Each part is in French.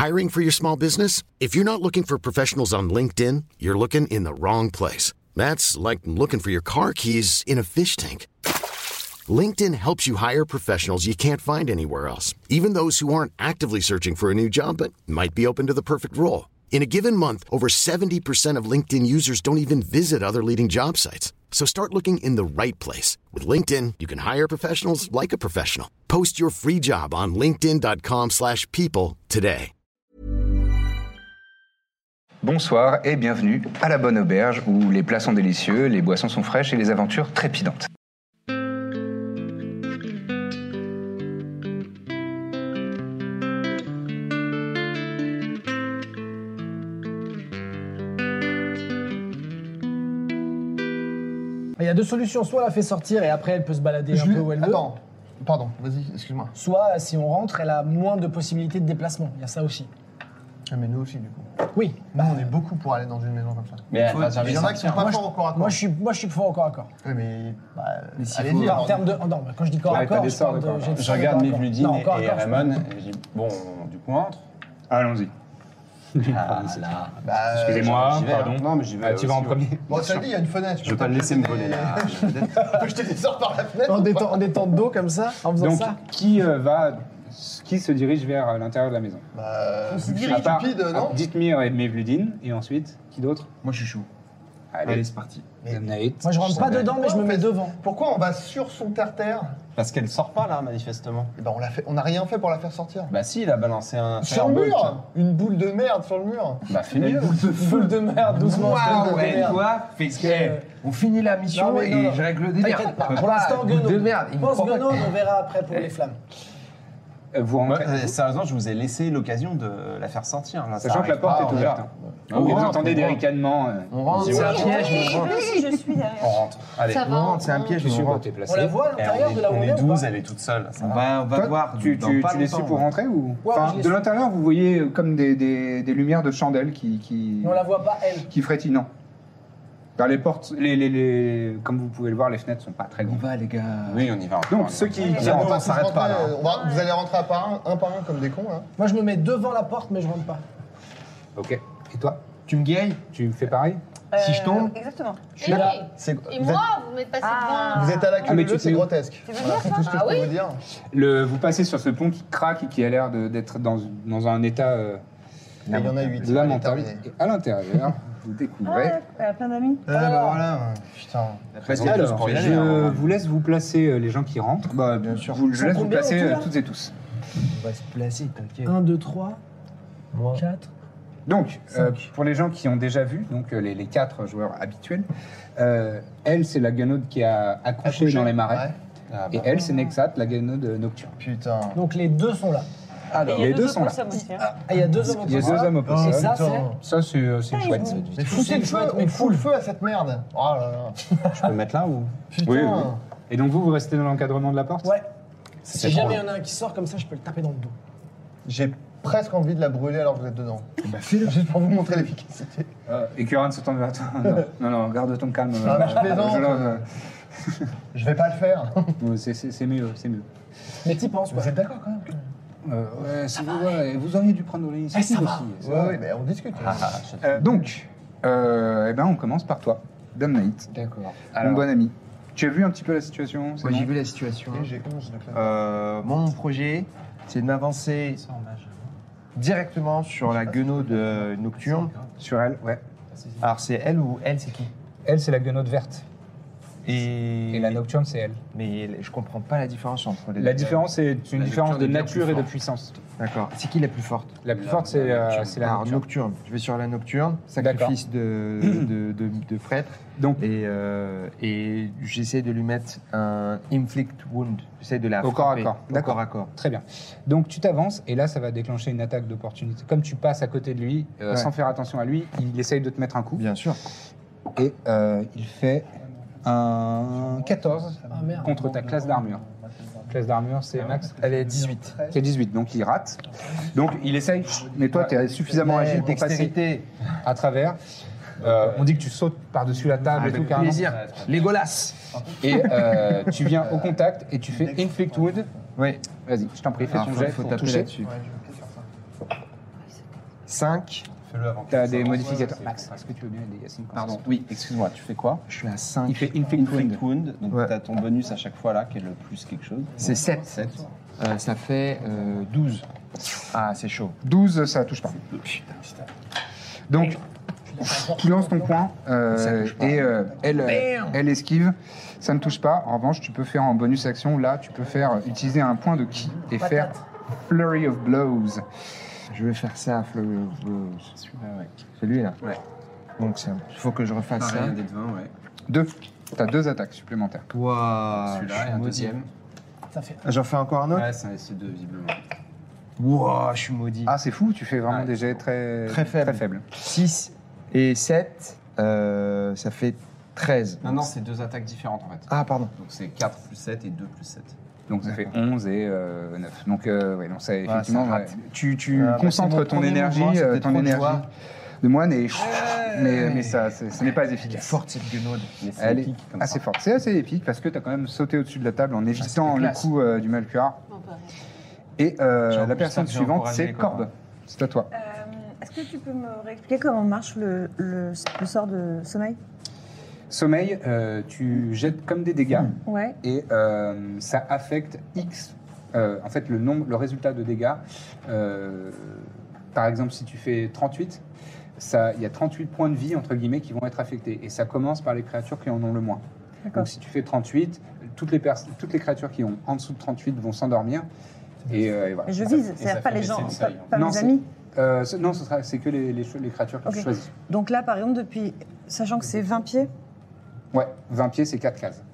Hiring for your small business? If you're not looking for professionals on LinkedIn, you're looking in the wrong place. That's like looking for your car keys in a fish tank. LinkedIn helps you hire professionals you can't find anywhere else, even those who aren't actively searching for a new job but might be open to the perfect role. In a given month, over 70% of LinkedIn users don't even visit other leading job sites. So start looking in the right place. With LinkedIn, you can hire professionals like a professional. Post your free job on linkedin.com/people today. Bonsoir et bienvenue à la Bonne Auberge où les plats sont délicieux, les boissons sont fraîches et les aventures trépidantes. Il y a deux solutions, soit elle la fait sortir et après elle peut se balader un peu où elle veut. Attends, pardon, vas-y, excuse-moi. Soit si on rentre, elle a moins de possibilités de déplacement. Il y a ça aussi. Ah, mais nous aussi, du coup. Oui. Nous, on est beaucoup pour aller dans une maison comme ça. Mais elle va Il jamais y en a qui sont sortir. pas forts au corps à corps. Moi, je suis fort au corps à corps. Oui, mais. Bah, s'il allez faut- dire. En termes de. Non, quand je dis corps à Ouais, t'as corps, des je sorts parle de corps à de. corps. j'ai Je des regarde sorts de corps à Mevludine corps. Non, corps à et corps, je Raymond et je dis bon, du coup on entre. Allons-y. Ah là. Bah, Excusez-moi, J'y vais, pardon. Non mais j'y vais. Tu vas en aussi, premier. Bon, ça dit, il y a une fenêtre. Je veux pas le laisser me voler là. Je peux jeter des sorts par la fenêtre. En étant de dos comme ça, en faisant Donc, ça. qui se dirige vers l'intérieur de la maison? Bah, se vu que je dirige. suis stupide, non Dithmir et Mevludine, et ensuite, qui d'autre? Moi je suis chaud. Allez, c'est parti. Naït. Moi, je rentre pas dedans, mais je me mets devant. Pourquoi on va sur son terre-terre? Parce qu'elle sort pas là manifestement. Eh ben, on n'a rien fait pour la faire sortir. Bah si, il a balancé un Sur le firebolt. mur Une boule de merde sur le mur. Bah fais mieux. Boule de merde, doucement. Waouh, boule de et merde. toi, fais ce on finit la mission Non, mais non, et non. je règle le délire. T'inquiète pas, pour Voilà, l'instant, boule de Guenon. merde, il me Pense provoque. Guenon, on verra après pour les flammes. Vous rentrez. Sérieusement, je vous ai laissé l'occasion de la faire sortir là. Sachant que la porte est ouverte. On Vous rentre, entendez on des rentre. ricanements. On rentre, Dis-moi. c'est un piège, on rentre. Oui, je suis derrière. On rentre. Allez. Ça On va. rentre, c'est un piège, Je suis on où rentre. t'es placé. On la voit à Eh, l'intérieur de la on roue est ou 12, pas elle est toute seule. Ça On va. va voir. Tu dans pas les suis longtemps. pour rentrer ou Ouais, je les de suis. l'intérieur, vous voyez comme des lumières de chandelles qui On la voit pas, elle. frétillent. Non. Car les portes, comme vous pouvez le voir, les fenêtres sont pas très On grandes. va, les gars. Oui, on y va. Donc ceux qui On va rentrent, pas s'arrête tous pas, rentrer, là. vous allez rentrer un par un comme des cons, là. Moi, je me mets devant la porte, mais je rentre pas. Ok. Et toi, Tu me guéris tu fais pareil? Si je tombe, Exactement. Je suis là. Et moi, vous m'êtes passé devant. Vous êtes à la queue Ah, mais leu, tu c'est sais- grotesque. Tu veux Voilà, dire c'est ça tout ce que Ah je peux oui vous dire. Vous passez sur ce pont qui craque et qui a l'air d'être dans un état Et il y en a 8. lamentable. Et à l'intérieur, vous découvrez. Elle a plein d'amis. Eh ben voilà, putain. Alors, pour y aller, je hein. vous laisse vous placer les gens qui rentrent. bah bien sûr. Je laisse vous combien placer en tout, là toutes et tous. On va se placer, t'inquiète. 1, 2, 3, 4. Donc, pour les gens qui ont déjà vu, donc les 4 joueurs habituels, elle, c'est la guenaude qui a accouché dans les marais. Ouais. Ah, Et bah. elle, c'est Nexat, la guenaude nocturne. Putain. Donc les deux sont là. Alors, les deux sont là. Ah, il y a deux hommes au Il y a poste. 2 hommes au Et poste. ça, putain. c'est. Ça, c'est chouette. Mais Tout foutez c'est le feu, chouette, on mais fout le feu à cette merde. Oh là là. Je peux mettre là ou? Putain. Oui, oui. Et donc, vous restez dans l'encadrement de la porte? Ouais. C'est Si jamais il pour- y en a un qui sort comme ça, je peux le taper dans le dos. J'ai presque envie de la brûler alors que vous êtes dedans. Juste pour vous montrer l'efficacité. Et Kuran se tourne vers toi. Non, garde ton calme. Ah, mais je plaisante. Je vais pas le faire. C'est mieux, c'est mieux. Mais t'y penses, quoi. Vous êtes d'accord quand même Ouais, si vous auriez dû prendre l'initiative ça va. aussi. Ouais, mais on discute. Donc, eh ben, on commence par toi, Dame Naït, D'accord. mon bon ami. Tu as vu un petit peu la situation? c'est Moi, bon j'ai vu la situation. J'ai 11 donc Mon projet, c'est de m'avancer directement sur la guenaude nocturne. Sur elle, ouais. Alors, c'est elle ou elle, c'est qui Elle, c'est la guenaude verte. Et Et la nocturne, c'est elle. Mais je comprends pas la différence entre les deux. La différence, c'est une La différence de nocturne est bien nature plus et de forte. puissance. D'accord. C'est qui la plus forte La plus forte, c'est la Alors, nocturne. nocturne. Je vais sur la nocturne, sacrifice de prêtre. Donc, Et j'essaie de lui mettre un inflict wound. J'essaie de la Au corps à frapper. corps. Au D'accord. corps à corps. très bien. Donc, tu t'avances et là, ça va déclencher une attaque d'opportunité. Comme tu passes à côté de lui, Ouais. sans faire attention à lui, il essaye de te mettre un coup. Bien sûr. Et il fait un 14 Ah merde. contre ta classe d'armure. Classe d'armure, c'est max? Elle est 18. C'est 18, donc il rate. Donc il essaye, mais toi tu es suffisamment agile pour passer Dextérité. à travers. On dit que tu sautes par-dessus la table et tout, Avec carrément. plaisir. Legolas. Et tu viens au contact et tu fais Inflict Wound. Oui. Vas-y, je t'en prie, fais Alors, ton jet faut pour taper toucher. là-dessus. 5. Fais-le avant. T'as des modificateurs. Max, est-ce que tu veux bien aider Yacine? Pardon, oui, excuse-moi, tu fais quoi? Je suis à 5. Il fait Inflict Wound. Inflict Wound, donc Ouais. t'as ton bonus à chaque fois là, qui est le plus quelque chose. C'est 7. 7. Ça fait 12. Ah, c'est chaud. 12, ça touche pas. Putain. Donc, tu lances ton point Ça touche pas. et elle esquive. Ça ne touche pas. En revanche, tu peux faire en bonus action, là, tu peux faire utiliser un point de ki et faire Flurry of Blows. Je vais faire ça, Flurry of Blows. Celui-là, ouais. Celui-là. Ouais. Donc, il faut que je refasse ça. Pareil, un dé de 20, ouais. 2. T'as 2 attaques supplémentaires. Waouh. Celui-là et un deuxième. Ça fait J'en fais encore un autre. Ouais, c'est un SC2, visiblement. Waouh, je suis maudit. Ah, c'est fou, tu fais vraiment Ouais. des jets très faibles. 6 et 7, ça fait 13. Non, c'est 2 attaques différentes en fait. Ah, pardon. Donc c'est 4 plus 7 et 2 plus 7. Donc ça fait 11 et 9. Donc, ouais, donc ça, effectivement, ça rate. ouais. tu Bah, c'est concentres mon ton premier énergie, mouvement, c'était trop de joie. de moine mais ça, ce n'est pas Elle est efficace. forte cette guenaude. Mais c'est Elle est épique comme assez ça. forte. C'est assez épique parce que tu as quand même sauté au-dessus de la table en évitant le classe. coup du Malcuar. Et la personne suivante, c'est Corbe. C'est à toi. Est-ce que tu peux me réexpliquer comment marche le sort de sommeil? Sommeil, tu jettes comme des dégâts Ouais. et ça affecte X. En fait, le résultat de dégâts. Par exemple, si tu fais 38, il y a 38 points de vie, entre guillemets, qui vont être affectés. Et ça commence par les créatures qui en ont le moins. D'accord. Donc si tu fais 38, toutes les créatures qui ont en dessous de 38 vont s'endormir. Et voilà. Et je Et ça- vise, ça c'est-à-dire fait pas les baisser gens, le seuil. pas Non, mes c'est- amis. Non, c'est que les créatures que Ok. tu choisis. Donc là, par exemple, sachant que c'est 20 pieds, Ouais, 20 pieds, c'est 4 cases.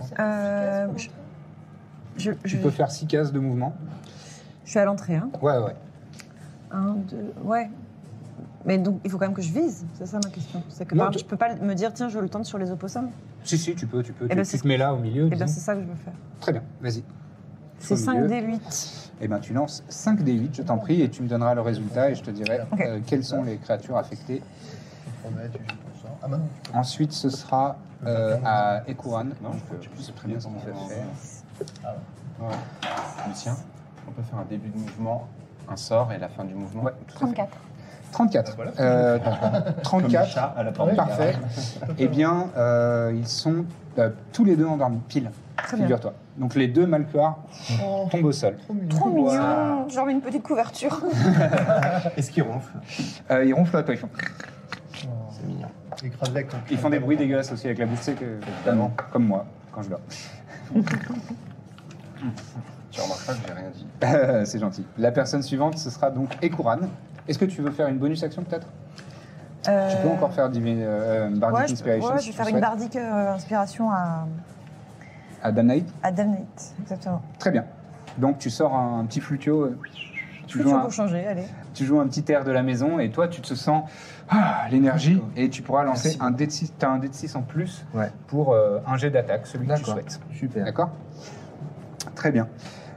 je Tu peux faire 6 cases de mouvement. suis à l'entrée. Hein. Ouais, ouais. 1, 2, ouais. Mais donc, il faut quand même que je vise, c'est ça ma question. C'est que Non, par exemple, je peux pas me dire, tiens, je veux le tendre sur les opossums. Si, tu peux. ben, Tu c'est- te mets là au milieu. Et bien, disons. c'est ça que je veux faire. Très bien, vas-y. C'est Au 5 milieu. d 8. Eh ben, tu lances 5 D8, je t'en prie, et tu me donneras le résultat et je te dirai Ok. quelles sont les créatures affectées. On met, tu joues pour ça. Ah bah non. Ensuite, ce sera à Ekuran. Donc, je sais très bien ce qu'il va faire. Lucien, on peut faire un début de mouvement, un sort et la fin du mouvement. Ouais, tout à fait. 34. 34. Comme 34. les chats à la porte. Parfait. Eh bien, ils sont tous les deux endormis, pile. Très bien. Figure-toi. Donc les deux Malcuars tombent au sol. Trop mignon. Genre une petite couverture. Est-ce qu'ils ronflent? Ils ronflent à toi, ils font. C'est mignon. Écrase avec ton Ils font des bruits dégueulasses aussi avec la bouche, évidemment, comme moi, quand je dors. Tu remarqueras que j'ai rien dit. C'est gentil. La personne suivante, ce sera donc Ekuran. Est-ce que tu veux faire une bonus action peut-être? Tu peux encore faire Bardic Inspiration. Ouais, si je vais tu faire une souhaites. bardique inspiration À Damnate. à Damnate, exactement. Très bien. Donc tu sors un petit flutio. Tu Tout joues, pour changer, allez. tu joues un petit air de la maison et toi tu te sens l'énergie et tu pourras lancer un dé de 6. Tu as un dé de 6 en plus Ouais. pour un jet d'attaque, celui que tu D'accord. souhaites. Super. D'accord. Très bien.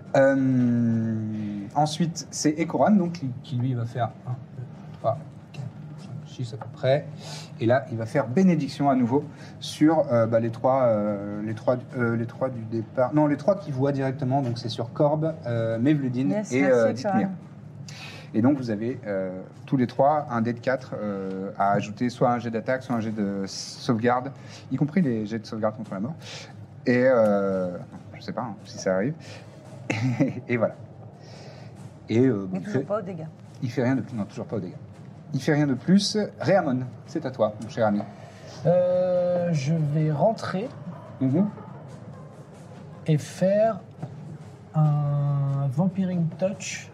Ensuite, c'est Ekoran, donc, qui lui va faire 1, 2, 3, 4, 5, 6 à peu près. Et là, il va faire bénédiction à nouveau sur les trois du départ. Non, les trois qui voient directement, donc c'est sur Corbe, Mevludin Yes, et merci, Dithmir. Coran. Et donc, vous avez tous les trois un dé de 4 à ajouter soit un jet d'attaque, soit un jet de sauvegarde, y compris les jets de sauvegarde contre la mort. Et je sais pas si ça arrive. Et voilà. Et Mais toujours pas aux dégâts. il fait rien de plus. Non, toujours pas aux dégâts. Il fait rien de plus. Réamon, c'est à toi, mon cher ami. Je vais rentrer et faire un Vampiring Touch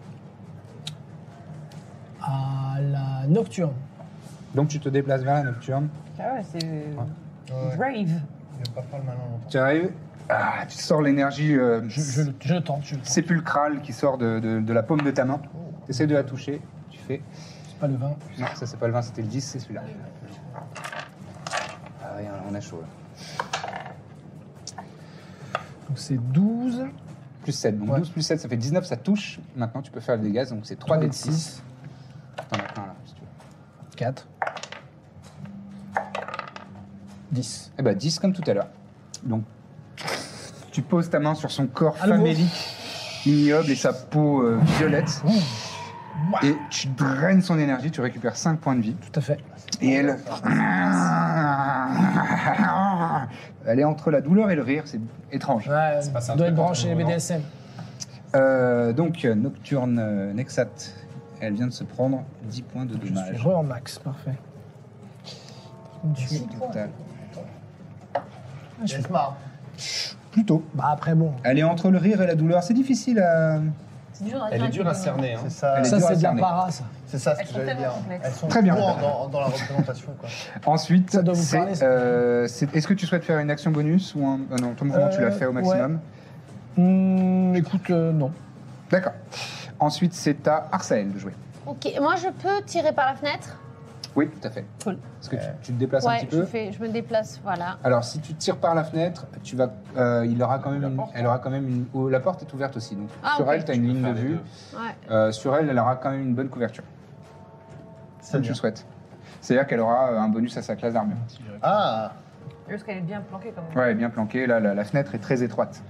à la Nocturne. Donc tu te déplaces vers la nocturne. Ah ouais, c'est Ouais. brave. Il va pas faire le malin longtemps. Tu arrives. Tu sors l'énergie Je tente. sépulcrale qui sort de la paume de ta main. Tu essaies de la toucher. Tu fais. C'est pas le 20. Non, ça c'est pas le 20, c'était le 10, c'est celui-là. Ah oui, on a chaud là. Donc c'est 12. Plus 7. Donc Ouais. 12 plus 7, ça fait 19, ça touche. Maintenant tu peux faire le dégâts, donc c'est 3 3 d 6. T'en as plein là, si tu veux. 4. 10. Eh ben 10 comme tout à l'heure. Donc tu poses ta main sur son corps À nouveau. famélique, ignoble et sa peau violette. Et tu draines son énergie, tu récupères 5 points de vie. Tout à fait. Et elle... Elle est entre la douleur et le rire, c'est étrange. Ouais, passé un doit truc être branché les entre BDSM. Donc, Nocturne Nexat, elle vient de se prendre 10 points de Je suis dommage. re en max, parfait. Total. C'est smart. Plutôt. Bah après bon, Elle est entre le rire et la douleur, c'est difficile à... C'est dur à Elle est dire, dure à mais- cerner. Hein. C'est ça. Elle est ça dure à c'est de la cerner. para ça. C'est ça ce Elles que sont j'allais tellement dire. complexes. Elles sont Très bien. lourdes dans la représentation. Quoi. Ensuite, Ça doit vous parler, ça. est-ce que tu souhaites faire une action bonus ou un... non, ton mouvement, tu l'as fait au maximum. Écoute, non. D'accord. Ensuite, c'est à Arsael de jouer. Ok, moi je peux tirer par la fenêtre. Oui, tout à fait. Cool. Est-ce que tu te déplaces un Ouais, petit peu je me déplace, voilà. Alors, si tu tires par la fenêtre, tu vas, il aura quand même elle aura quand même une... la porte est ouverte aussi. Donc, Ah, sur ok. elle, tu as une ligne de faire les vue. Ouais. Sur elle, elle aura quand même une bonne couverture. C'est Comme tu bien. le souhaites. C'est-à-dire qu'elle aura un bonus à sa classe d'armure. Ah, Parce qu'elle est bien planquée quand même. Ouais, elle est bien planquée. Là, la fenêtre est très étroite.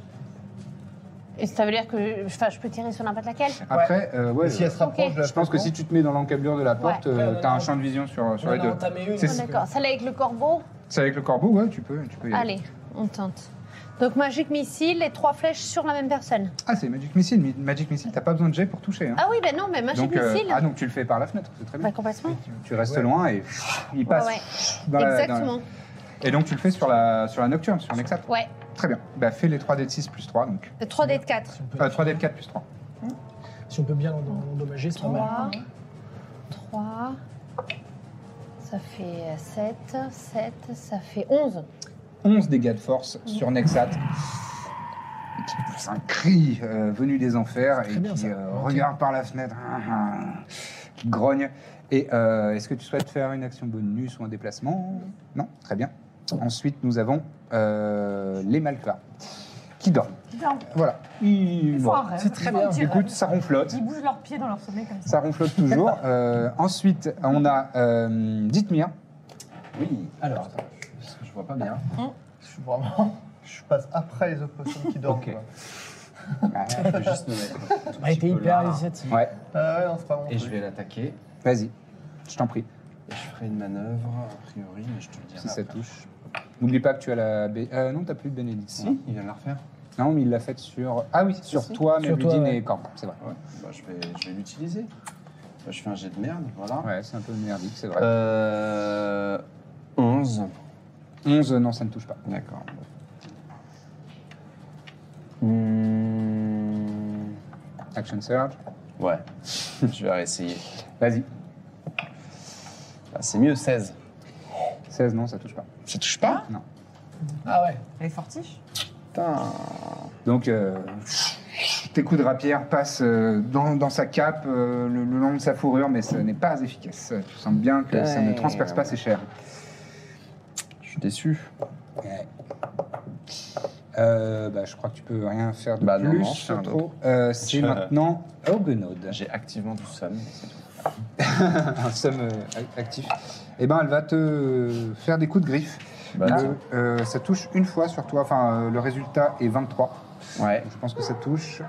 Et ça veut dire que je peux tirer sur n'importe laquelle. Après, ouais, et si elle se rapproche Ok. de la je pense que si tu te mets dans l'encablure de la porte, Ouais, on tu as en un a- champ de vision sur On les en a deux. entamé une. C'est- Oh, d'accord, celle avec le corbeau. C'est avec le corbeau, ouais, tu peux y aller. Allez, on tente. Donc Magic Missile et 3 flèches sur la même personne. Ah, c'est Magic Missile. Magic Missile, t'as pas besoin de jet pour toucher. Hein. Ah oui, ben non, mais Magic donc, Missile. donc tu le fais par la fenêtre, c'est très bien. Bah, complètement. Tu restes loin et il passe. Ouais, dans la- Exactement. Et donc tu le fais sur la Nocturne, sur Nexat. Ouais. Très bien. Bah, fais les 3d6 plus 3, donc. 3 d de 4. Si on peut, 3d4 plus 3. si on peut bien l'endommager, c'est pas mal. 3. Ça fait 7. 7, ça fait 11. 11 dégâts de force sur Nexat. Qui pousse un cri venu des enfers Très et bien, qui ça. regarde par la fenêtre, qui grogne. Et est-ce que tu souhaites faire une action bonus ou un déplacement? Non, très bien. Ensuite, nous avons les Malkva qui dorment. Voilà. Bon. C'est très bien. Écoute, ça ronflotte. Ils bougent leurs pieds dans leur sommeil comme ça. Ça ronflotte toujours. Ensuite, on a Dithmir. Oui, alors, attends, je vois pas bien. Je passe après les opossums qui dorment. Ok. Quoi. Je peux juste me mettre. un tout Elle petit était peu hyper là. initiative. Ouais, Ah ouais, non, c'est pas bon. Et je vais l'attaquer. vas-y. Je t'en prie. Et je ferai une manœuvre, a priori, mais je te le dirai. Si ça après. touche. N'oublie pas que tu as la... non, t'as plus de bénédiction. Si, il vient de la refaire. Non, mais il l'a faite sur... Ah oui, sur toi, Sur toi, Méludine ouais. et Corbe, c'est vrai. Ouais, bah, je vais l'utiliser. Bah, je fais un jet de merde, voilà. Ouais, c'est un peu merdique, c'est vrai. 11. 11, non, ça ne touche pas. D'accord. Action Surge. Ouais, je vais réessayer. Vas-y. Bah, c'est mieux, 16. 16, non, ça touche pas. Ça touche pas? Non. Ah ouais. Elle est fortiche. Putain. Donc, tes coups de rapière passent dans sa cape, le long de sa fourrure, mais ce n'est pas efficace. Tu sens bien que ça ne transperce pas ses chairs. Je suis déçu. Ouais. Bah, je crois que tu peux rien faire de Bah, non, plus. non, je fais un trop. C'est Je- maintenant Ogenode. J'ai activement du somme, c'est tout. Un somme actif. Et ben, elle va te faire des coups de griffe. Bah, Ça touche une fois sur toi. Enfin, le résultat est 23. Ouais. Je pense que ça touche.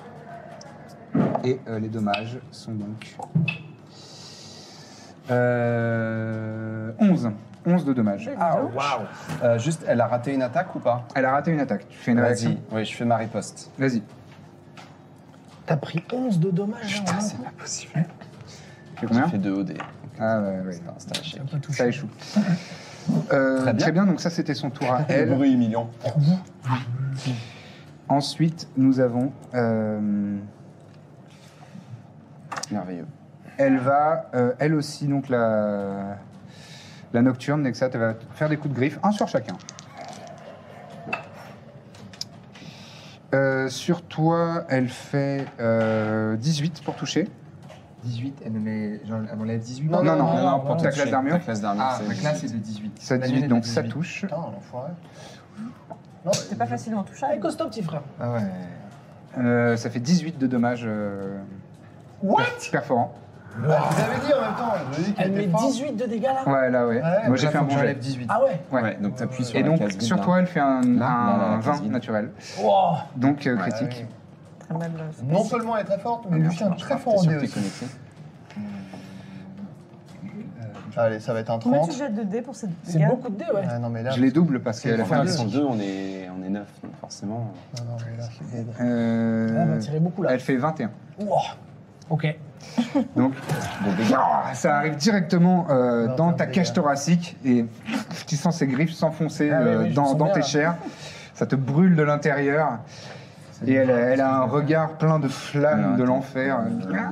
Et les dommages sont donc 11. 11 de dommages. Ah, waouh. Juste, elle a raté une attaque ou pas? Elle a raté une attaque. Tu fais une réaction. Vas-y. Oui, je fais ma riposte. Vas-y. T'as pris 11 de dommages. Putain, hein, c'est d'un pas coup. possible. Tu fais J'ai combien fait 2 OD. Ah ouais, ouais. C'était un échec. T'as pas touché. Ça échoue. Très bien. Très bien, donc ça c'était son tour à Le elle. bruit million. Ensuite, nous avons... Merveilleux. elle va, elle aussi, donc la nocturne, Nexat, elle va faire des coups de griffe, un sur chacun. Sur toi, elle fait 18 pour toucher. 18, elle m'enlève 18. Non, pour ta toucher. classe d'armure. Ta classe d'armure, Ah, c'est ma classe est 18. de 18. Ça La 18, mienne est de donc ça 18. touche. Putain, l'enfoiré. C'est pas facilement touchable. Allez, costaud, petit frère. Ah ouais. Ça fait 18 de dommages perforants. Vous avez dit en même temps, je vous ai dit qu'elle Elle met était forte. 18 de dégâts là. Ouais, là, ouais. Ouais, Moi, j'ai fait un bon jet. J'enlève 18. Ah ouais. Ouais. Ouais, donc t'appuies sur Et la donc, case vide, sur là. toi, elle fait un la 20 case vide. naturel. Wow. Donc, Ouais, critique. ouais. Très mal. Non seulement elle est très forte, mais Lucien est très fort T'es en sûr dé que t'es aussi. connecté? Allez, ça va être un Combien 30. tu jettes de dés pour cette C'est gare beaucoup de dés, ouais. Ah, non, mais là, Je les double parce qu'elle a fait un Ils sont dé. 2, on est 9, donc forcément. Non, mais là, c'est dead. Ah, on va tirer beaucoup là. Elle fait 21. Ouah. Ok. Donc, ça arrive directement dans ta cage thoracique et tu sens ses griffes s'enfoncer Ah oui, je dans sens bien, tes là. chairs. Ça te brûle de l'intérieur. Et elle a un regard plein de flammes de l'enfer.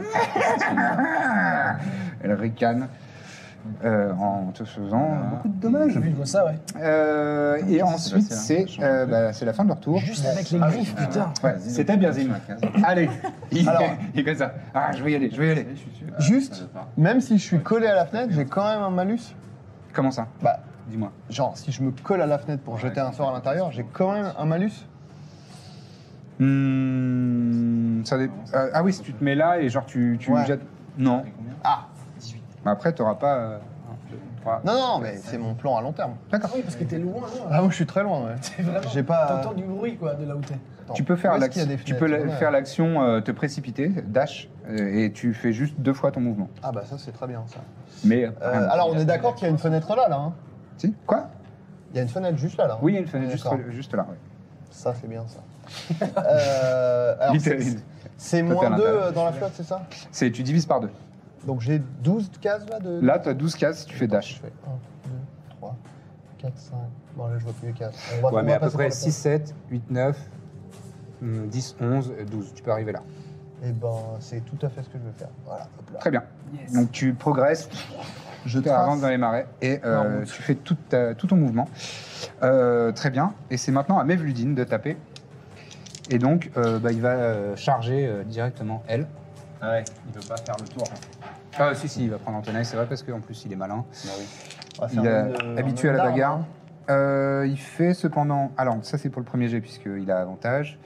Elle ricane en te faisant beaucoup de dommages. J'ai vu, je vois ça, ouais. Et ensuite, c'est la fin de leur tour. Juste avec les griffes, putain. Ouais, c'était bien, Zim. Allez, Alors. il est comme ça. Ah, je vais y aller. Juste, même si je suis collé à la fenêtre, j'ai quand même un malus. Comment ça? Bah, Dis-moi. genre, si je me colle à la fenêtre pour jeter un sort à l'intérieur, j'ai quand même un malus. Ah oui, si tu te mets là et genre tu Ouais. jettes. Non. Ah. Mais après, t'auras pas. Non, non, mais c'est mon plan à long terme. D'accord. Oui, parce que t'es loin, Ah, moi, je suis très loin, ouais. C'est vraiment. J'ai pas- T'entends du bruit, quoi, de là où t'es. Attends, Tu peux faire où est-ce qu'il y a l'action. des Tu peux fenêtres, ouais. faire l'action te précipiter, dash, et tu fais juste 2 fois ton mouvement. Ah, bah, ça, c'est très bien, ça. Mais. Alors, on est d'accord qu'il y a une fenêtre là, là. Hein. Si. Quoi? Il y a une fenêtre juste là, là. Oui, il y a une fenêtre D'accord. juste là. Ouais. Ça, c'est bien, ça. Alors, Littéralement. c'est Toi, t'es à moins 2 l'intérieur. dans la flotte, c'est ça? Tu divises par 2. Donc, j'ai 12 cases, là, de... Là, tu as 12 cases, tu fais Je dash. fais 1, 2, 3, 4, 5... Bon, là, je vois plus les cases. Ouais, mais à peu près 6, 7, 8, 9, 10, 11, 12. Tu peux arriver là. Et ben, c'est tout à fait ce que je veux faire. Voilà, hop là. Très bien. Donc tu progresses, Je tu avances trace. dans les marais et tu fais tout ton mouvement. Très bien. Et c'est maintenant à Mevludine de taper. Et donc il va charger directement elle. Ah ouais, il veut pas faire le tour. Ah si, il va prendre Antonin, c'est vrai parce qu'en plus il est malin. Bah oui. On va faire Il est un habitué à la d'arme, bagarre. hein. Il fait cependant... Alors ça c'est pour le premier jet puisqu'il a avantage.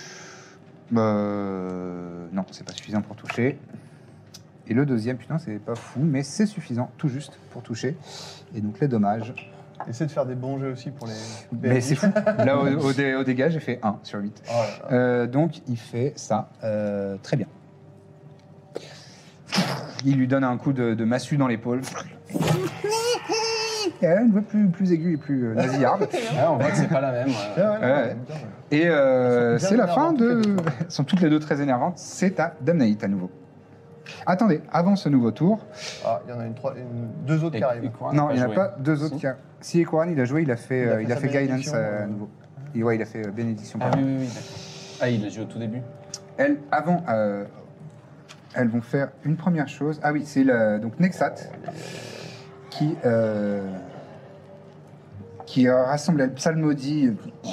Non, c'est pas suffisant pour toucher. Et le deuxième, putain, c'est pas fou, mais c'est suffisant, tout juste, pour toucher. Et donc les dommages. Essaie de faire des bons jeux aussi pour les... Mais c'est fou. Là, au dégâts, j'ai fait 1 sur 8. Oh là là. Donc il fait ça très bien. Il lui donne un coup de massue dans l'épaule. Et elle a une voix plus aiguë et plus nasillarde. Ouais, on voit que c'est pas la même. Ouais, ouais, Ouais. bien, ouais. Et Elles sont c'est bien la fin énervantes, de... toutes les deux. Elles sont toutes les deux très énervantes. C'est à Damnaït à nouveau. Attendez, avant ce nouveau tour... Ah, il y en a deux autres qui arrivent. non, il n'y en a pas deux autres qui... Si Ekoran, il a joué, il a fait, Il a fait sa Guidance bénédiction, à nouveau. Et ouais, il a fait Bénédiction. Ah pardon. oui, d'accord. Ah, il l'a joué au tout début. Elles, avant, elles vont faire une première chose. Ah oui, c'est donc Nexat qui rassemble, elle psalmodie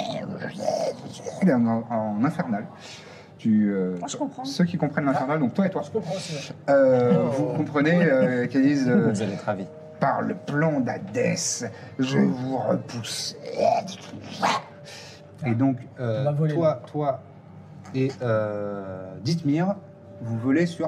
en infernal. je comprends. Ceux qui comprennent l'infernal, donc toi et toi, Je comprends aussi. Ouais. vous comprenez qu'elles disent Vous allez être ravis. par le plan d'Hadès, je vous repousse. Et donc, va voler, toi et Dithmir, vous volez sur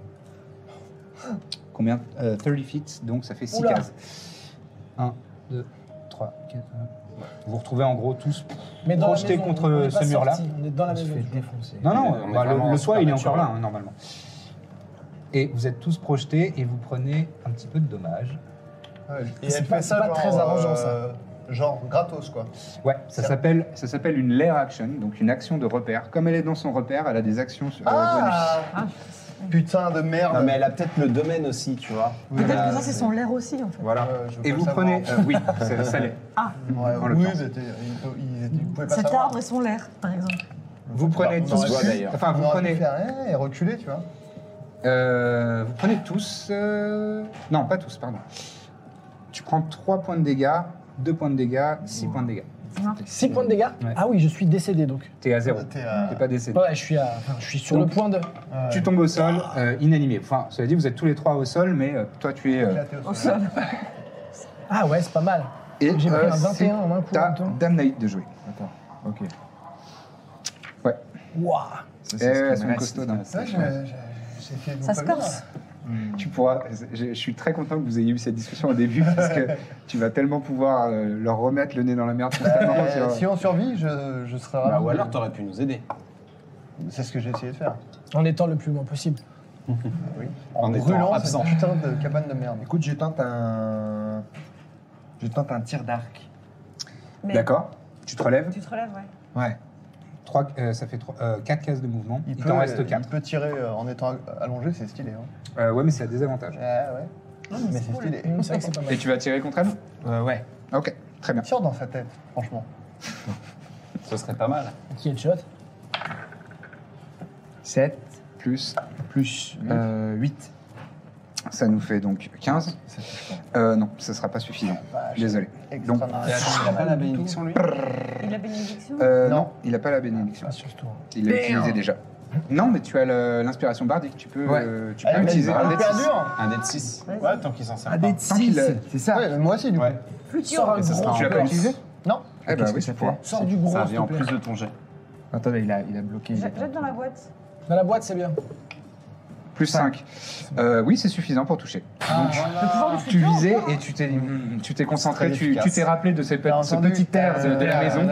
combien 30 feet, donc ça fait 6 Oula. cases. 1, 2, 3, 4. Vous vous retrouvez en gros tous Mais dans la projetés maison, contre on est pas ce mur-là. sortis, on est dans la On se maison. fait défoncer. Non, non, On est bah, vraiment le toit il est encore là, supernaturel. normalement. Et vous êtes tous projetés et vous prenez un petit peu de dommages. Ouais, et C'est elle pas- fait c'est ça pas genre, très arrangeant, ça. Genre gratos, quoi. Ouais, ça s'appelle une lair action, donc une action de repère. Comme elle est dans son repère, elle a des actions bonus. Putain de merde. Non, mais elle a peut-être le domaine aussi, tu vois. Peut-être que ça, c'est son l'air aussi, en fait. Voilà. je veux Et pas vous le prenez. savoir. Oui, ça l'est. Ouais, en oui, l'occurrence. ils pouvaient pas Cet savoir. arbre et son l'air, par exemple. Vous prenez on tous. aurait pu- d'ailleurs. Enfin, vous On aurait pu prenez. faire et reculer, tu vois. Vous prenez tous. Non, pas tous, pardon. Tu prends 3 points de dégâts, 2 points de dégâts, 6 points de dégâts. 6 points de dégâts. Ouais. Ah oui, je suis décédé donc. T'es à 0. T'es à- T'es pas décédé. Ouais, je suis sur Donc, le point de. Tu tombes au sol, inanimé. Enfin, cela dit, vous êtes tous les 3 au sol, mais toi, tu es. éclaté Au sol. Ah ouais, c'est pas mal. Et J'ai pris un c'est 21 en un coup. en ta même temps. Damnaït de jouer. Attends, ok. Ouais. Waouh. Ça, Eh, elles ce qui sont me reste. costaudes. Hein. Ouais, j'ai fait Ça se corse. Tu pourras. Je suis très content que vous ayez eu cette discussion au début parce que tu vas tellement pouvoir leur remettre le nez dans la merde constamment. sur- Si on survit, je serai ravi. Bah, ou alors, t'aurais pu nous aider. C'est ce que j'ai essayé de faire. En étant le plus loin possible. En étant brûlant absent. cette putain de cabane de merde. Écoute, je tente un tir d'arc. Mais D'accord. Tu te relèves. Tu te relèves, ouais. Ouais. Ça fait 4 cases de mouvement. Il Il t'en reste il 4. peut tirer en étant allongé, c'est stylé. Hein. Ouais, mais c'est à désavantage. Ouais. Mais c'est stylé. C'est vrai que c'est pas mal. Et tu vas tirer contre elle Ouais. Ok, très bien. Tire dans sa tête, franchement. Ce serait pas mal. Qui est le shot 7 Plus, plus 8. ça nous fait donc 15. Ça touche pas. Non, ça sera pas suffisant. Désolé. Extra Donc, nice. Il a pas la bénédiction, lui? Il a bénédiction non, il n'a pas la bénédiction. Pas surtout. Il l'a utilisé déjà. Non, mais tu as l'inspiration bardique. Tu peux, Ouais. tu peux Allez, utiliser vas-y, un dé de hyper 6. dur. Un dé de 6. Vas-y. Ouais, tant qu'il s'en sert Un pas. dé de Tant qu'il 6, l'a- c'est ça. Ouais, mais moi aussi, du coup. Ouais. Fluture. Sors un ça sera gros. Tu l'as pas utilisé Non. Eh ben Qu'est-ce oui, que ça tu pourras. fait Sors du gros. Ça s'il vient en te plaît. plus de ton jet. Attendez, il a bloqué. Jette dans la boîte. Dans la boîte, c'est bien. Plus 5. Oui, c'est suffisant pour toucher. Le pouvoir du Tu futur, visais encore, hein. et tu t'es concentré, Très tu efficace. t'es rappelé de ce T'as entendu petit air de la maison.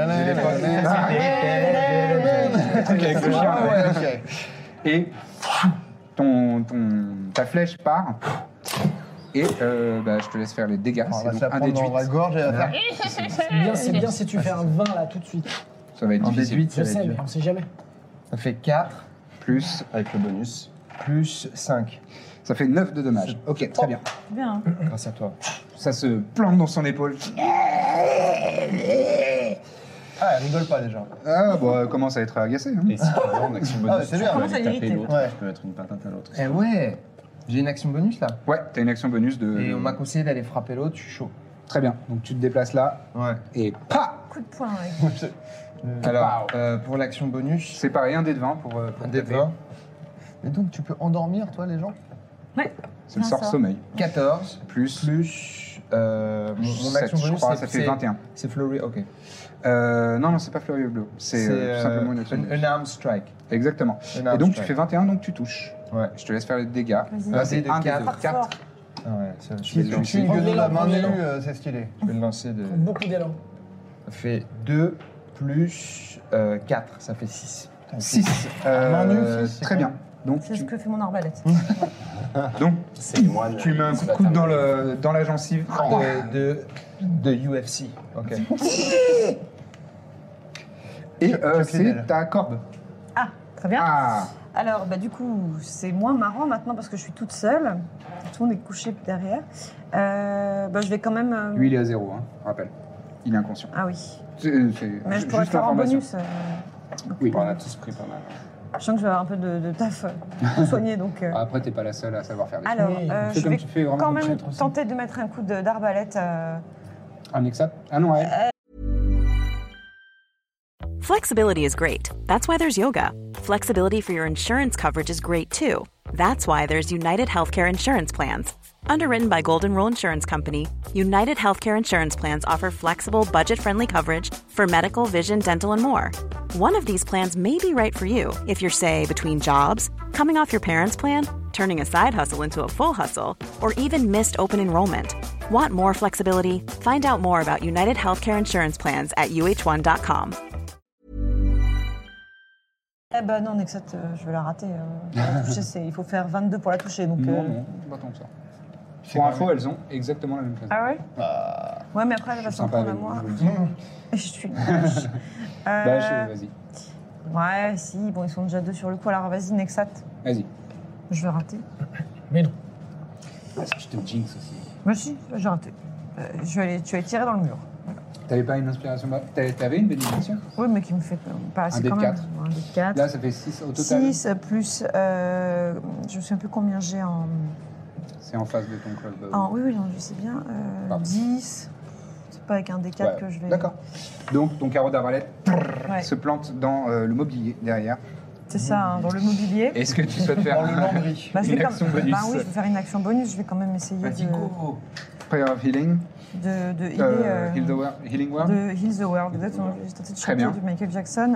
Le truc avec le chien. ouais. Et ta flèche part. Et je te laisse faire les dégâts. On C'est va donc se la un dé de prendre dans la 8. gorge et la faire. C'est bien si tu fais un 20 là tout de suite. Ça va être En difficile. déduite, Je ça va sais, être mais dur. on sait jamais. Ça fait 4 Plus, Avec le bonus. plus 5. ça fait 9 de dommages. Ok, très bien. Bien. Grâce à toi. Ça se plante dans son épaule. Ah, elle rigole pas déjà. Ah, bon, elle commence à être agacée. Hein. Et si tu veux, en action bonus, Ah, c'est tu bien. peux Commence à aller taper irriter. l'autre. Ouais. Tu peux mettre une patate à l'autre. Eh ouais. J'ai une action bonus là. Ouais, t'as une action bonus de. Et on m'a conseillé d'aller frapper l'autre, je suis chaud. Très bien. Donc tu te déplaces là Ouais. et pa. Coup de poing avec. Alors, pour l'action bonus, C'est pareil, un dé de 20 pour un dé de taper. 20. Et donc, tu peux endormir, toi, les gens? Ouais. C'est le Bien sort ça. sommeil. 14 Plus. plus mon 7, action je bonus, crois, ça fait 21. C'est flurry, ok. Non, c'est pas Flurry of Blow. C'est tout simplement une action. un arm strike. Exactement. Un Et arm donc tu strike. fais 21, donc tu touches. Ouais. Je te laisse faire les dégâts. Vas-y. Là, Un c'est dé de un dé quatre. de Fort, 4. fort. Ah ouais, ça, je Si vais tu le le lancer. suis. Une gueule de la main Prenez-le. nue, c'est stylé. Je vais le lancer de. Beaucoup d'élan. Ça fait 2 plus 4, ça fait 6. 6. Main nue, six, c'est Très quoi bien. Donc C'est ce que fait mon arbalète. C'est les moines. tu mets un c'est coup de coude la dans la gencive. De UFC. Ok. Et Chuck c'est Liddell. ta corbe. Ah, très bien. Ah, Alors, du coup, c'est moins marrant maintenant parce que je suis toute seule. Tout le monde est couché derrière. Je vais quand même. lui il est à 0, hein, rappelle. Il est inconscient. Ah oui. C'est Mais je pourrais juste faire en l'information. bonus. Oui. On a tous pris pas mal. Je sens que je vais avoir un peu de taf pour soigner, donc. Après, t'es pas la seule à savoir faire des choses. Alors, Oui, Fais je comme vais tu fais vraiment quand comme même traître aussi. tenter de mettre un coup d'arbalète. Un Nexat. Ah non, elle. Flexibility is great. That's why there's yoga. Flexibility for your insurance coverage is great too. That's why there's United Healthcare Insurance Plans. Underwritten by Golden Rule Insurance Company, United Healthcare Insurance Plans offer flexible, budget-friendly coverage for medical, vision, dental, and more. One of these plans may be right for you if you're, say, between jobs, coming off your parents' plan, turning a side hustle into a full hustle, or even missed open enrollment. Want more flexibility? Find out more about United Healthcare Insurance Plans at uh1.com. Eh ben non, Nexat, je vais la rater. La toucher, il faut faire 22 pour la toucher. Donc, Non, pas tant que ça. Pour info, elles ont exactement la même classe. Ah ouais Ouais, mais après, elle va Je suis s'en sympa prendre à avec moi. vous, je vous le dis. Je suis lâche. Vas-y. Ouais, si, bon, ils sont déjà deux sur le coup. Alors vas-y, Nexat, Vas-y. je vais rater. Mais non. Est-ce que je te jinx aussi? Moi aussi, je vais rater. Tu vas aller tirer dans le mur. T'avais pas une inspiration T'avais une bénédiction? Oui, mais qui me fait pas assez Un dé de quand même. 4. Un dé de 4. Là, ça fait 6 au total. 6 plus. Je me souviens plus combien j'ai en. C'est en face de ton club. Oui, non, je sais bien. Pardon. 10. C'est pas avec un D4 Ouais, que je vais. D'accord. Donc, ton carreau d'arbalète Ouais. se plante dans le mobilier derrière. C'est ça, hein, dans le mobilier. Est-ce que tu souhaites faire Dans le lambris. Bah, je vais une quand- action bonus? Bah oui, je vais faire une action bonus. Je vais quand même essayer Vas-y, go. Prayer of Healing, de healer. Healing Word. De Heal the World, exactement. J'ai tenté de Très chanter bien. du Michael Jackson.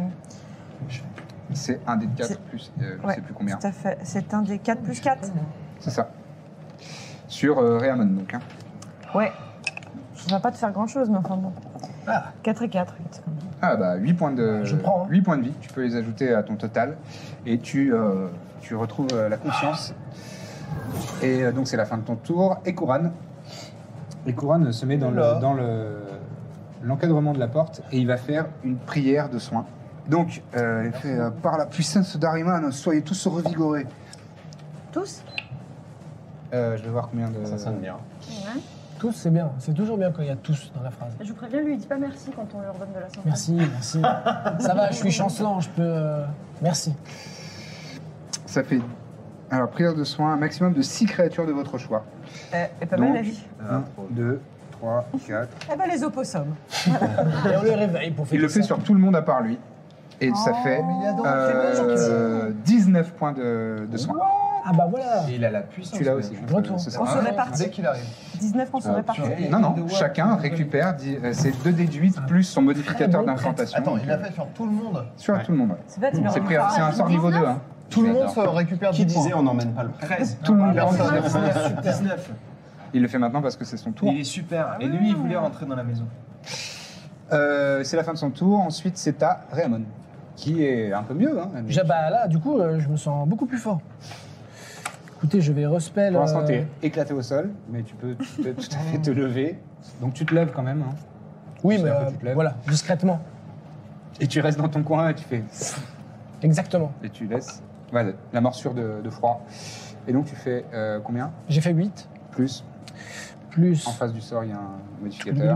C'est un dé de 4 C'est- plus, je Ouais, sais plus combien. Tout à fait. C'est un des 4 plus 4. C'est ça. Sur Réamon, donc. Hein. Ouais. Ça va pas te faire grand chose, mais enfin bon. 4 et 4. Ah bah 8 points de, Je prends, hein. 8 points de vie, tu peux les ajouter à ton total. Et tu retrouves la conscience. Et donc c'est la fin de ton tour. Et Kouran. Et Kouran se met dans l'encadrement de la porte et il va faire une prière de soin. Donc, il fait par la puissance d'Ariman, soyez tous revigorés. Tous? Je vais voir combien de. Ça sonne bien. Ouais. Tous, c'est bien. C'est toujours bien quand il y a tous dans la phrase. Je vous préviens, lui, il dit pas merci quand on leur donne de la santé. Merci, merci. Ça va, je suis chancelant, je peux... Merci. Ça fait. Alors, prière de soin, un maximum de 6 créatures de votre choix. Et pas mal la vie. 1, 2, 3, 4. Eh ben les opossums. Et on le réveille pour faire Il le fait sur tout le monde à part lui. Et ça fait c'est 19 points de soin. Ah bah voilà. Et il a la puissance. Tu l'as aussi. Retour. C'est ça. On se répartit. Dès qu'il arrive. 19, on se répartit. Non, non, chacun récupère c'est 2d8 plus son modificateur bon d'incantation. Attends, il l'a fait sur tout le monde. Sur tout le monde, ouais. C'est bête, il me C'est récupère. c'est un sort niveau 2. Hein. Tout le monde J'adore. se récupère Qui 10 points. disait on n'emmène pas le prêtre? Tout le monde prend Personne. 19. Il le fait maintenant parce que c'est son tour. Il est super. Et lui, il voulait rentrer dans la maison. C'est la fin de son tour. Ensuite, c'est à Réamon, qui est un peu mieux. Hein, Bah là, du coup, je me sens beaucoup plus fort. Écoutez, je vais respell... Pour l'instant, t'es éclaté au sol, mais tu peux tout à fait te lever. Donc tu te lèves quand même. Hein. Oui, C'est mais un peu tu te lèves. voilà, discrètement. Et tu restes dans ton coin et tu fais... Exactement. Et tu laisses voilà, la morsure de froid. Et donc tu fais combien? J'ai fait 8. Plus. Plus... En face du sort, il y a un modificateur.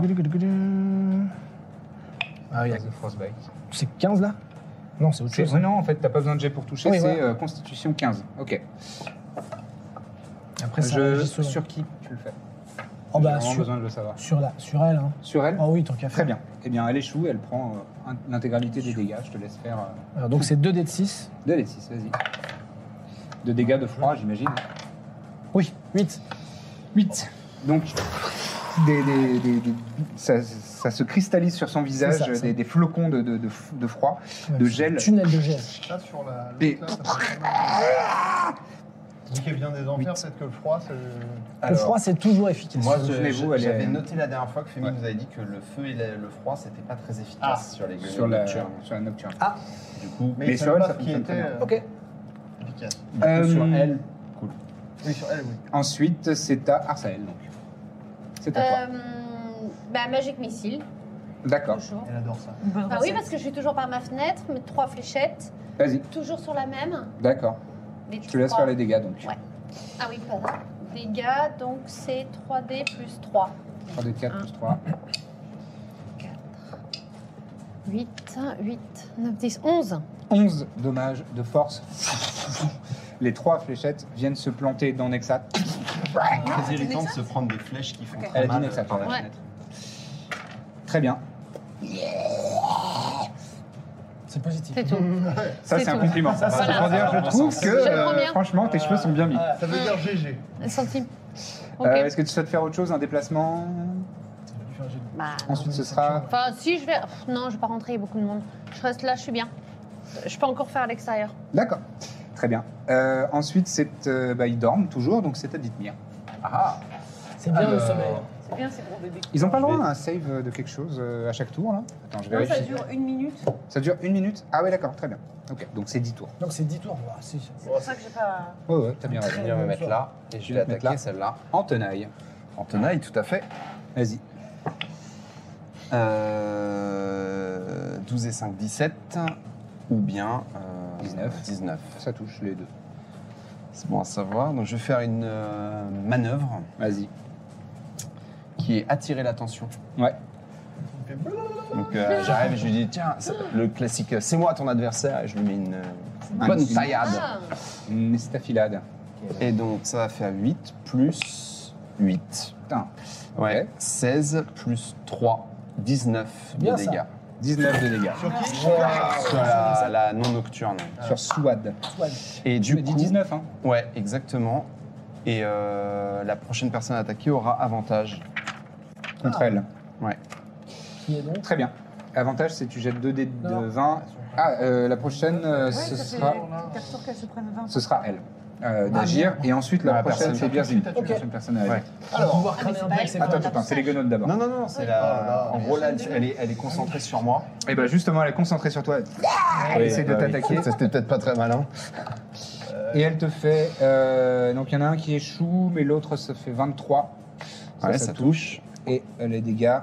Ah, il y a... The frostbite. C'est 15 là? Non, c'est autre chose. Oui, non, en fait, t'as pas besoin de jet pour toucher, Oui, c'est voilà. Constitution 15. Ok. Après, ça réagit selon. Sur qui tu le fais? Oh J'ai bah, vraiment sur, besoin de le savoir. sur elle. Hein. Sur elle? Oh oui, tant qu'à faire. Très bien. Eh bien, elle échoue, elle prend l'intégralité des dégâts. Je te laisse faire Alors, donc c'est 2 dés de 6. 2 des 6, vas-y. De dégâts de froid, j'imagine. Oui, 8. 8. Donc, ça se cristallise sur son visage, C'est ça. des flocons de froid, de gel. Tunnel de gel. Là, sur la. Et- là, ça fait mal. Vous qui vient des enfers, peut-être que le froid, c'est. Le froid, c'est toujours efficace. Moi, Souvenez-vous, elle j'avais est- noté la dernière fois que Fémi Ouais. nous avait dit que le feu et le froid, c'était pas très efficace sur les Sur la, nocturnes. sur la nocturne. Ah, Du coup, Mais Mais il sur savait elle, pas ça ce qui fonctionne était très bien. ok. efficace. sur elle, cool. Oui, sur elle, oui. Ensuite, c'est à Arsael, donc. C'est à toi. Magic Missile, D'accord. toujours. Elle adore ça. Ah oui, parce que je suis toujours par ma fenêtre, mes 3 fléchettes, Vas-y. toujours sur la même. D'accord. Les Je te laisse 3. faire les dégâts, donc. Ouais. Ah oui, pardon. Dégâts, donc c'est 3D plus 3. 3 de 4 plus 3. 8, 9, 10, 11. 11 dommages de force. Les 3 fléchettes viennent se planter dans Nexat. Très irritant de se prendre des flèches qui font Ok. très Elle a dit mal Nexat, par la ouais. fenêtre. Très bien. C'est positif. C'est tout. Ça, C'est c'est un tout. compliment. Ça, Voilà. c'est pour dire, je trouve que, Je le prends bien. franchement, tes cheveux sont bien mis. Ça veut dire GG. Un centime. Ok. Est-ce que tu souhaites faire autre chose, un déplacement? Bah, Ensuite, ce sera... enfin, si je vais. Non, je vais pas rentrer, il y a beaucoup de monde. Je reste là, je suis bien. Je peux encore faire à l'extérieur. D'accord. Très bien. Ensuite, ils dorment toujours, donc c'est à Dithmir. Ah. C'est bien le sommeil. C'est bien ces gros bébés. Ils n'ont pas le droit à un save de quelque chose à chaque tour, là? Attends, je Non, ça vérifie. dure 1 minute. Ça dure 1 minute? Ah ouais, d'accord, très bien. Ok, donc c'est 10 tours. Donc c'est 10 tours. Ah, si. C'est pour ça que j'ai pas. Ouais, ouais, t'as bien raison. Je vais me mettre là et je vais te mettre attaquer là. celle-là. En tenaille. En tenaille, tout à fait. Vas-y. 12 et 5, 17. Ou bien 19. 19. Ça touche les deux. C'est bon à savoir. Donc je vais faire une manœuvre Vas-y. qui est attirer l'attention. Ouais. Donc j'arrive et je lui dis tiens, le classique, c'est moi ton adversaire et je lui mets une bonne Une- taillade. Ah, Une estafilade. Et donc ça va faire 8 plus 8. Putain. Ouais, Ok. 16 plus 3, 19 de bien, ça. dégâts. 19 de dégâts. Sur la non nocturne. Sur Swad. Et Tu du me dis coup, 19, hein? ouais, exactement. Et la prochaine personne attaquée aura avantage. Contre elle. Ouais. Qui est donc Très bien. Avantage, c'est tu jettes 2 dés de Non. 20. Ah, la prochaine, Ouais, ce ça fait sera... 4 tours qu'elle se prenne 20. Ce sera elle. d'agir. Et ensuite, la prochaine, c'est Birzim. La Ok. prochaine personne à agir. Alors, pouvoir cramer un peu avec ses Attends, poings. c'est les guenaudes d'abord. Non, c'est la. En gros, là, elle est concentrée sur moi. Et ben justement, elle est concentrée sur toi. Elle essaie de t'attaquer. Ça, c'était peut-être pas très malin. Et elle te fait. Donc il y en a un qui échoue, mais l'autre ça fait 23. Ouais, ça touche. Et les dégâts.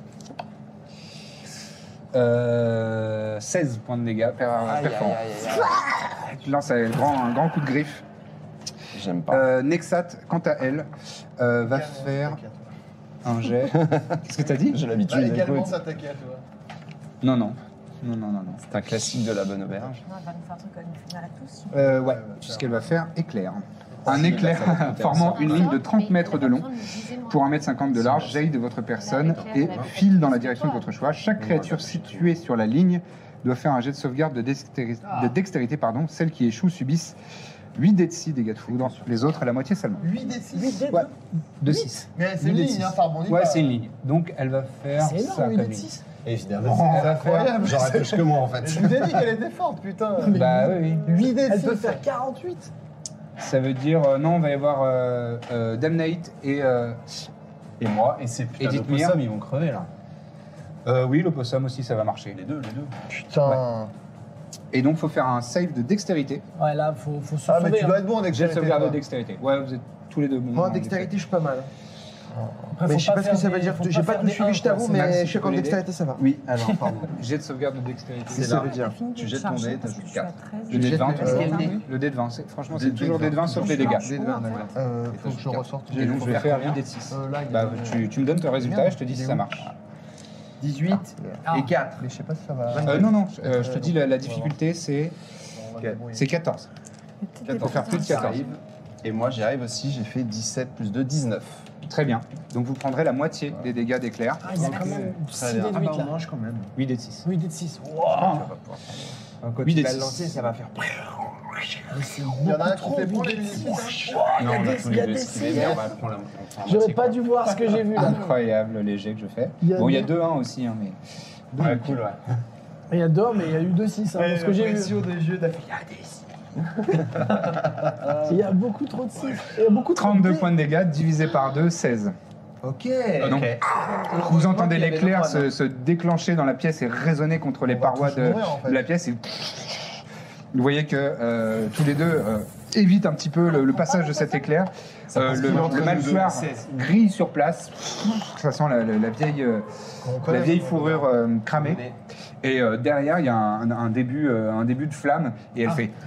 16 points de dégâts. Perforant. Tu lances un grand coup de griffe. J'aime pas. Nexat, quant à elle, va faire un jet. Qu'est-ce que t'as dit? J'ai l'habitude. également Écoute, s'attaquer à toi. Non. c'est un classique de la bonne auberge. Non, elle va nous faire un truc comme une finale à tous. Ouais, puisqu'elle va faire éclair. Un éclair formant une ligne de 30 mètres de long pour 1,50 m de large jaillit de votre personne et file dans la direction de votre choix. Chaque créature située sur la ligne doit faire un jet de sauvegarde de dextérité. Celles qui échouent subissent 8 dés de 6 dégâts de foudre, les autres à la moitié seulement. 8 des 6. Ouais, de 6. Mais c'est une ligne, hein, ça rebondit Ouais, pas. c'est une ligne. Donc elle va faire C'est ça énorme, comme 8 de ligne. 6. Évidemment. Elle va faire... Incroyable. J'aurais plus que moi en fait. Je vous ai dit qu'elle était forte, putain. Bah oui. 8 des 6. Elle peut faire 48. Ça veut dire, non, on va y avoir Damnate et moi, et ces putains Edith Mir. d'opossums, ils vont crever là. oui, l'opossum aussi, ça va marcher. Les deux. Putain. Et donc, il faut faire un save de dextérité. Ouais, là, faut se Ah, mais sauver. tu dois hein. être bon en Jet de dextérité. sauvegarde de toi. dextérité. Ouais, vous êtes tous les deux bons. Moi, en en dextérité, je suis pas mal. Après, Mais faut je sais pas ce que faire ça veut des- dire. faut J'ai pas faire tout des suivi, je 1, quoi. t'avoue, C'est Max mais qui je sais peut qu'en l'aider. dextérité, ça va. Oui, alors, pardon. Jet de sauvegarde de dextérité. C'est Ça là. veut dire. Tu jettes ton dé, t'ajoutes 4. Le dé de 20, Jette, le dé de 20. Franchement, Dé c'est de toujours 20. dé de 20 sauf les dégâts. Faut que je ressorte. Et donc, je vais faire 8 dés de 6. Là, il y Bah, a- tu me donnes ton résultat et je te dis si ça marche. 18 et 4. Mais je sais pas si ça va. Non, je te dis la difficulté, c'est On va débrouiller. 14. Il faut faire plus de Ça 14. arrive. Et moi, j'y arrive aussi, j'ai fait 17 plus 2, 19. Très bien. Donc, vous prendrez la moitié des dégâts d'éclair. Ah, il y a quand même 6 dés de 8 là. mange quand même. 8 dés de 6. 8 dés de 6. Quand Oui, tu des vas le six. lancer, ça va faire. Il y en a un qui fait prendre les musiques. Non, on a tous les deux esquivé, mais on va prendre la J'aurais pas dû voir ce que j'ai vu là. Incroyable le léger que je fais. Il y a Bon, il y a deux- 2-1 aussi, hein, mais. Ouais, cool, ouais. Il y a 2, mais il y a eu 2 6 hein, parce que j'ai vu. des jeux Il y a beaucoup trop de 6. Il y a beaucoup trop 32 de points de dégâts divisé par 2, 16. Ok. Donc, vous entendez l'éclair se déclencher dans la pièce et résonner contre les va parois tous de mourir, en fait. la pièce. Et vous voyez que tous les deux évitent un petit peu le passage de cet éclair. Le malfoire grille sur place. Ça sent la vieille fourrure cramée. Et derrière, il y a un début de flamme et elle fait.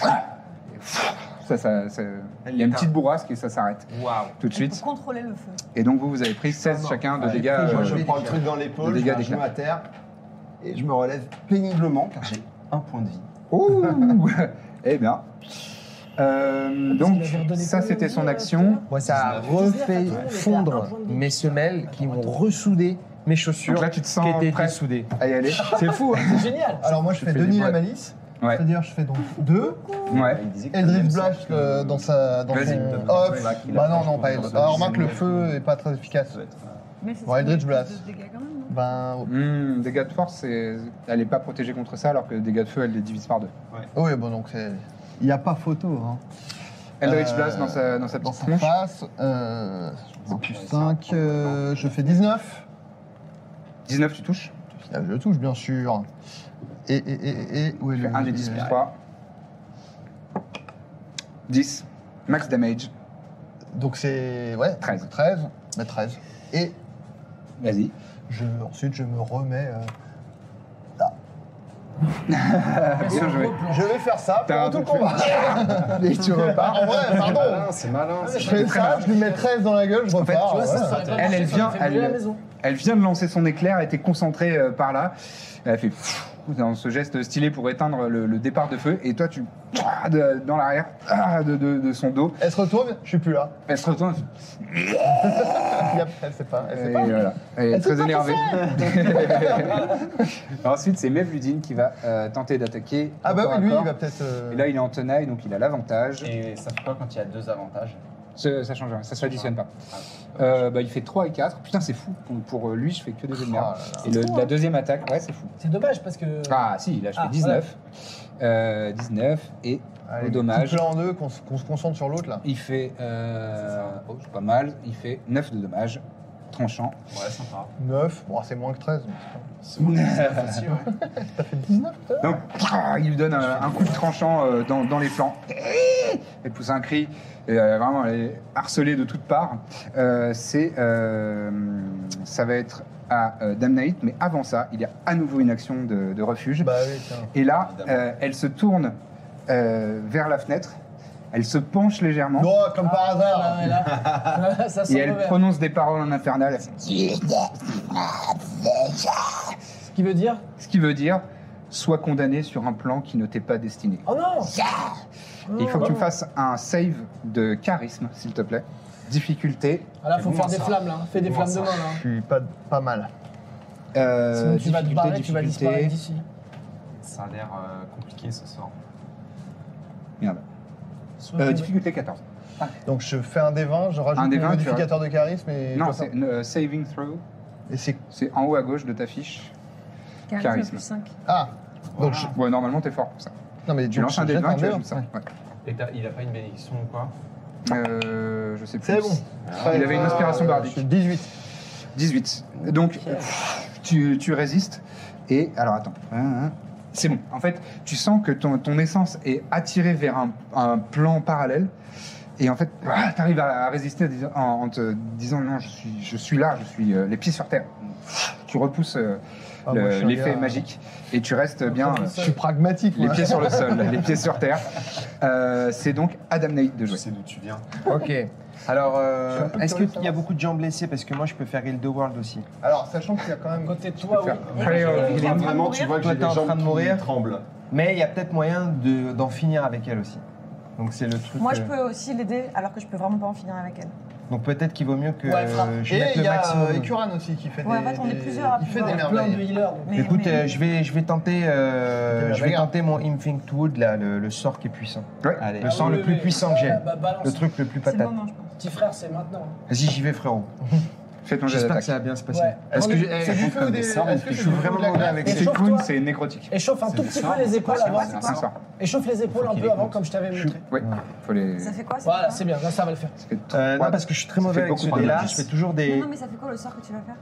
Il y a une petite bourrasque et ça s'arrête tout de Pour suite. contrôler le feu. Et donc vous avez pris 16 chacun de dégâts. Moi, je prends le truc dans l'épaule, des je dégâts mets un genou d'éclat. à terre et je me relève péniblement car j'ai un point de vie. Ouh Eh bien. Donc, qu'il avait redonné ça combien c'était de son vie, action. Moi, ça a refait fondre mes semelles qui m'ont ressoudé mes chaussures Donc là, tu te sens qui étaient prêt dessoudées. à y aller. C'est fou, hein. C'est génial. Alors moi je fais fais Denis des- la malice, Ouais. c'est-à-dire je fais donc 2, Ouais. Eldritch Blast dans son... Vas-y. Hop, bah non, pas Eldritch. Alors remarque le feu est pas très efficace. Mais c'est Bon, Eldritch Blast. de dégâts quand même, non Ben Dégâts de force, elle n'est pas protégée contre ça, alors que dégâts de feu, elle les divise par 2. oui, bon donc c'est... Il n'y a pas photo, hein. Eldritch Blast dans sa Dans petite sa tronche. face, c'est plus 5, je fais 19. 19, tu touches. Je touche bien sûr. Et où est Tu le... fais 1 des 10 plus 3. 10. Max damage. Donc c'est... Ouais, 13. 13. Mais 13. Et Vas-y. ensuite je me remets... Bien joué. Je vais faire ça T'as pendant un tout le truc combat. Et tu repars. En vrai, pardon. C'est malin. Je fais ça, je lui mets 13 dans la gueule, je repars. Tu vois, ça ouais. serait pas Elle marché, ça vient, aurait fait brûler la maison. elle vient de lancer son éclair, elle était concentrée par là. Elle a fait pfff dans ce geste stylé pour éteindre le départ de feu. Et toi, tu dans l'arrière de son dos. Elle se retourne, je suis plus là. Elle se retourne. Elle sait pas. Elle sait Et pas. voilà. Elle est Elle sait très pas énervée. Ensuite, c'est Mevludin qui va tenter d'attaquer. Ah bah corps oui, à lui, corps. il va peut-être... Et là, il est en tenaille, donc il a l'avantage. Et ça fait quoi quand il y a 2 avantages? Ça change rien, ça s'additionne pas. Il fait 3 et 4. Putain, c'est fou. Pour lui, je fais que des jets de merde. Et la deuxième attaque, ouais, c'est fou. C'est dommage parce que. Ah, si, là, je fais 19. 19 et au dommage. Coupe-le en deux, qu'on se concentre sur l'autre, là. Il fait. C'est pas mal. Il fait 9 de dommages. Tranchant. Ouais, sympa. 9, bon, c'est moins que 13. C'est bon, c'est facile, ouais. T'as fait 19 tout à l'heure. Donc, il lui donne un coup de tranchant dans les flancs. Elle pousse un cri. Et vraiment, elle est harcelée de toutes parts. Ça va être à Damnait, mais avant ça, il y a à nouveau une action de refuge. Bah oui, tiens. Et là, elle se tourne vers la fenêtre. Elle se penche légèrement. Oh, comme par hasard. Ah, ouais, là. Ça sent Et elle mauvais. prononce des paroles en infernal. Ce qui veut dire. Ce qui veut dire, sois condamné sur un plan qui ne t'est pas destiné. Oh non. Et il faut que tu me fasses un save de charisme, s'il te plaît. Difficulté. Ah là, faut C'est faire bon, des ça. flammes là. Fais des C'est flammes bon, de main ça. là. Je suis pas mal. Sinon tu vas te barrer, tu vas difficulté. disparaître d'ici. Ça a l'air compliqué ce sort. Merde. Difficulté 14. Donc je fais un D20, je rajoute Un mon D20, modificateur de charisme et... Non, c'est saving throw. Et c'est... C'est en haut à gauche de ta fiche. Charisme. Plus 5. Ah donc Ouais, normalement, t'es fort pour ça. Non mais Tu lances un dé de 20, tu ajoutes ça. Ouais. Et il a pas une bénédiction ou quoi? Je sais plus. C'est bon. Il avait une inspiration bardique. Je suis 18. 18. Donc, tu résistes. Et, alors attends. C'est bon. En fait, tu sens que ton essence est attirée vers un plan parallèle. Et en fait, tu arrives à résister en te disant non, je suis là, je suis les pieds sur terre. Tu repousses Moi, je suis un l'effet gars- magique et tu restes bien Je suis pragmatique. les moi. pieds sur le sol, les pieds sur terre. C'est donc Adam Nate de Je jouer. sais d'où tu viens. Ok. Alors, suis un peu est-ce curieux de qu'il y a savoir. beaucoup de gens blessés? Parce que moi, je peux faire Heal the World aussi. Alors sachant qu'il y a quand À même... côté de toi, oui. Il est Vraiment, tu vois que Toi, j'ai t'es des en train jambes de qui mourir. tremblent. Mais il y a peut-être moyen d'en finir avec elle aussi. Donc c'est le truc. Moi, je peux aussi l'aider, alors que je peux vraiment pas en finir avec elle. Donc peut-être qu'il vaut mieux que Ouais, frappe. je Et mette il le y a maximum. Ekuran aussi qui fait Ouais, en des... fait, on est des- plusieurs à Il fait pouvoir- des Il y a plein de merveilles. healers. donc. Mais- Écoute, je vais tenter, la je vais bagarre. tenter mon Inflict Wood, là, le sort qui est puissant. Ouais. Allez, Ah le sort oui, le oui, plus oui. puissant que j'ai. Bah, balance. Le truc le plus C'est le patate. moment, je pense. Petit frère, c'est maintenant. Vas-y, j'y vais, frérot. Fais ton jet J'espère que d'attaque. ça va bien se passer. Ouais. Est-ce que C'est du feu ou des... sorts, Est-ce que je c'est suis du feu vraiment ou de la mauvais glace avec C'est Échauffe-toi. clown, c'est nécrotique. Échauffe un tout petit peu les épaules avant. C'est un sort. Échauffe les épaules un peu avant, comme je t'avais montré. Oui, faut les. Ça fait quoi ça Voilà, fait c'est bien. Là, ça va le faire. Ça fait trois- Non, parce que je suis très Ça mauvais fait avec ce beaucoup de dé-là. dommages. Je fais toujours quoi des. Non, mais ça fait quoi le sort que tu vas faire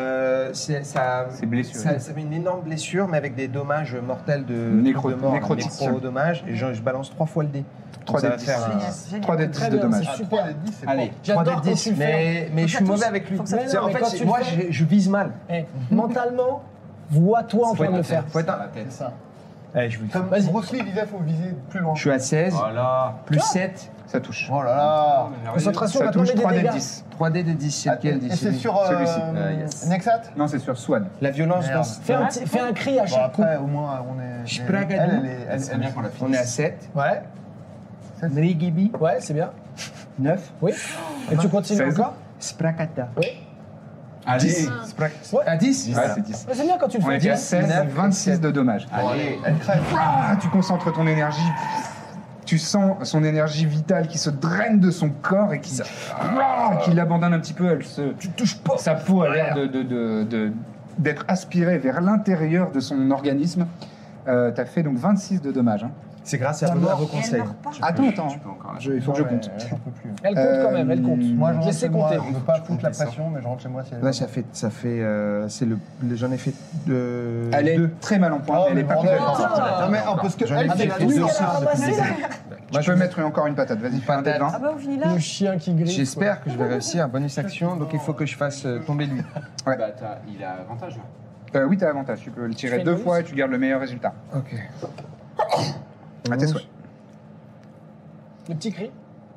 C'est blessure. Ça fait une énorme blessure, mais avec des dommages mortels de Nécrotique. nécro-dommages. Et je balance 3 fois le dé. 3 ça d va faire un- Génial, génial. 3 d 10 Très de bien, dommages. c'est Ah, super. 3 des 10, c'est Allez, bon. 3 J'adore d quand 10, tu le fais. mais Faut je que suis ça mauvais touche. avec lui. Faut que ça touche. C'est- En Mais quand fait, tu moi, le fais- je vise mal. Mentalement, vois-toi en train de le faire. Faut être un- C'est ça. Allez, je vise. Comme Vas-y. Bruce Lee disait, faut viser plus loin. Je suis à 16, Voilà. plus 7, Ça touche. Oh là là. Concentration, Ça maintenant, touche mets des 3 d dégâts. 10. 3D de 10, c'est lequel Et c'est sur Celui-ci. Yes. Nexat. Non, c'est sur Swan. La violence Merde. dans... Fais un cri à Bon chaque coup. après, au moins, on est... Je elle, prague à elle, nous. elle, C'est bien qu'on l'a On est à 7. Ouais, Mrigibi, ouais, c'est bien. 9. Oui. Et tu continues 16. encore Sprakata. Allez. 10. Ouais. À 10 Ouais, c'est 10. Ouais, c'est bien quand tu le On fais. était à 10. 16, 9, 26 de dommages. Allez. elle crève. Tu concentres ton énergie. Tu sens son énergie vitale qui se draine de son corps et qui l'abandonne un petit peu. Elle se, tu touches pas. Sa peau a l'air d'être aspirée vers l'intérieur de son organisme. T'as fait donc 26 de dommages. Hein. C'est grâce à vos Et elle conseils. meurt pas. Attends. Tu peux encore. Il faut que je compte. J'en peux plus. Elle compte quand même, elle compte. Moi, je rentre Laissez chez moi. compter. On ne veut pas foutre la compter ça. pression, mais je rentre chez moi si elle Là, est ça fait, c'est le, j'en ai fait deux. Elle est deux. très mal en point, Oh, mais elle mais est pas bordel. complètement sortie. Non, mais parce que J'en ai elle, fait c'est Avec deux tout ce dur. qu'elle a ramassé, là. Tu peux mettre encore une patate. Vas-y, fais un dé de 20. Ah bah, vous finissez là Le chien qui grille. J'espère que je vais réussir. Bonus action, donc il faut que je fasse tomber lui. Bah, il a avantage là. Oui, t'as avantage. Tu peux le fais tirer une 2 bonus fois et tu gardes le meilleur résultat. Ok. À tes souhaits. Le petit cri.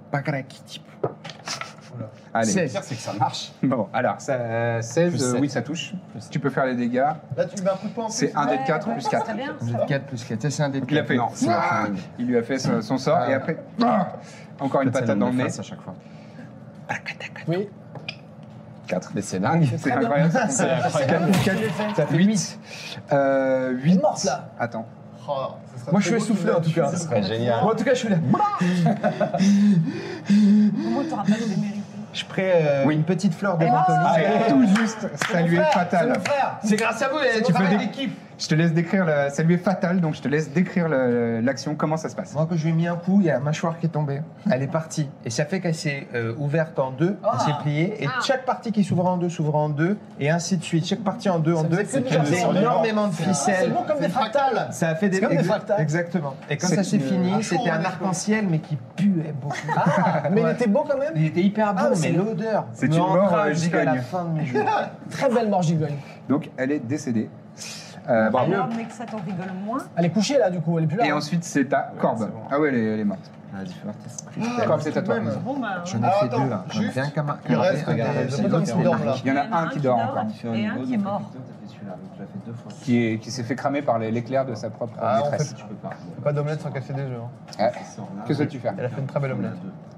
Allez. Le pire, c'est que ça marche. Bon, alors, ça, 16, Plus 7. oui, ça touche. Tu peux faire les dégâts. Là, tu mets un coup de poing en plus. C'est un dé de 4 Ouais, plus ouais, 4. Très bien. Vous êtes 4 plus 4. Ça, c'est un dé de Donc il a 4. fait. Non, c'est la fin. Il lui a fait son sort et après, encore une Peut-être patate dans le nez. face à chaque fois. Oui. 4. Mais c'est dingue. C'est incroyable. C'est incroyable. Ça fait 8. 8. Elle est morte, là. Attends. Oh, ça serait Moi, je très suis beau essoufflé en tout cas. Ce serait génial. Moi, en tout cas, je suis là. Comment t'auras pas démérité? Je ferai une petite fleur de mentolis. Tout juste, ça lui est fatal. C'est grâce à vous, Tu peux faire dire- l'équipe. Je te laisse décrire, ça lui est fatal, donc je te laisse décrire l'action, comment ça se passe. Moi, quand je lui ai mis un coup, il y a la mâchoire qui est tombée. Elle est partie. Et ça fait qu'elle s'est ouverte en deux, elle s'est pliée. Et chaque partie qui s'ouvre en deux, et ainsi de suite. Chaque partie en deux. faisait que Ça faisait des énormément de C'est ficelles. bon comme des fractales. Ça a fait des, comme des fractales. Exactement. Et quand C'est ça s'est une- fini, c'était un arc-en-ciel, mais qui puait beaucoup. Mais il était beau quand même. Il était hyper bon, Ah, mais c'est- l'odeur. c'est me une mort, entrave jusqu'à la gigogne. fin de mes jours. Très belle mort gigogne. Donc elle est décédée. Bravo. Alors, mais que ça t'en rigole moins. Elle est couchée là du coup, elle est plus là. Et hein. ensuite c'est ta Corbe. c'est bon. Ah ouais, elle est morte. Corbe, c'est à toi. Bon, bah. J'en ai Alors, fait attends, deux là. J'en ai juste, fait un il reste camarade. des C'est hommes l'autre qui qui dorment là. Il y en a un qui dort encore. Et un qui est mort. Qui s'est fait cramer par l'éclair de sa propre Ah, on maîtresse. fait pas d'omelette sans casser des œufs. hein. Ouais. Que souhaites-tu faire? Elle a fait une très belle omelette.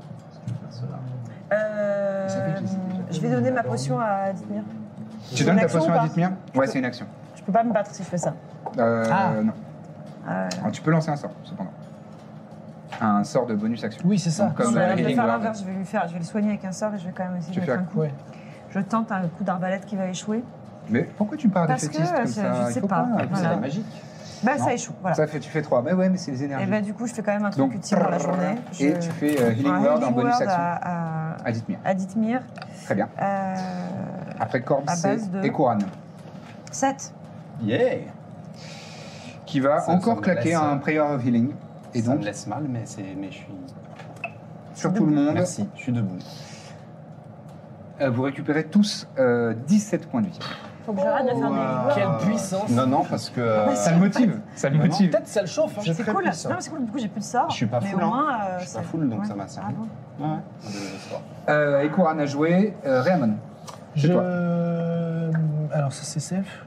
Je vais donner ma potion à Dithmir. Tu donnes ta action potion ou à pas Dithmir? Ouais, c'est une action. Je peux pas me battre si je fais ça. Non. Ah, Alors, tu peux lancer un sort, cependant. Un sort de bonus action. Oui, c'est ça. Donc, comme je vais Healing faire Word. l'inverse, je vais le soigner avec un sort et je vais quand même essayer Tu de fais mettre un coup. Ouais. Je tente un coup d'arbalète qui va échouer. Mais pourquoi tu pars Parce défaitiste que comme je ça? Il sais faut pas. Voilà. Voilà. magique. Bah Non. ça échoue, voilà. Ça fait, tu fais 3. Mais ouais, mais c'est les énergies. Et bah du coup je fais quand même un truc Donc, utile dans la journée. et tu fais Healing un Word en Healing bonus Word action à Dithmir. Dithmir. Très bien. Euh, Après Corbe, à c'est base de- Ekoran. 7. Yeah. Qui va Ça encore me claquer laisse, un Prayer of Healing. Et Ça me donc, laisse mal, mais je suis. sur tout le monde, Merci, je suis debout. vous récupérez tous 17 points de vie. Faut que j'arrête de faire des Quelle puissance. Non, parce que. Ça le motive. Ça le motive. Peut-être ça le chauffe. hein. C'est cool. Non, mais c'est cool, du coup j'ai plus de sort. Je suis pas mais full, au hein. moins, Je suis pas c'est- full, donc ouais. ça m'a servi. Ah bon. Ouais. Ekoran a joué. Raymond. C'est toi. Alors ça c'est safe.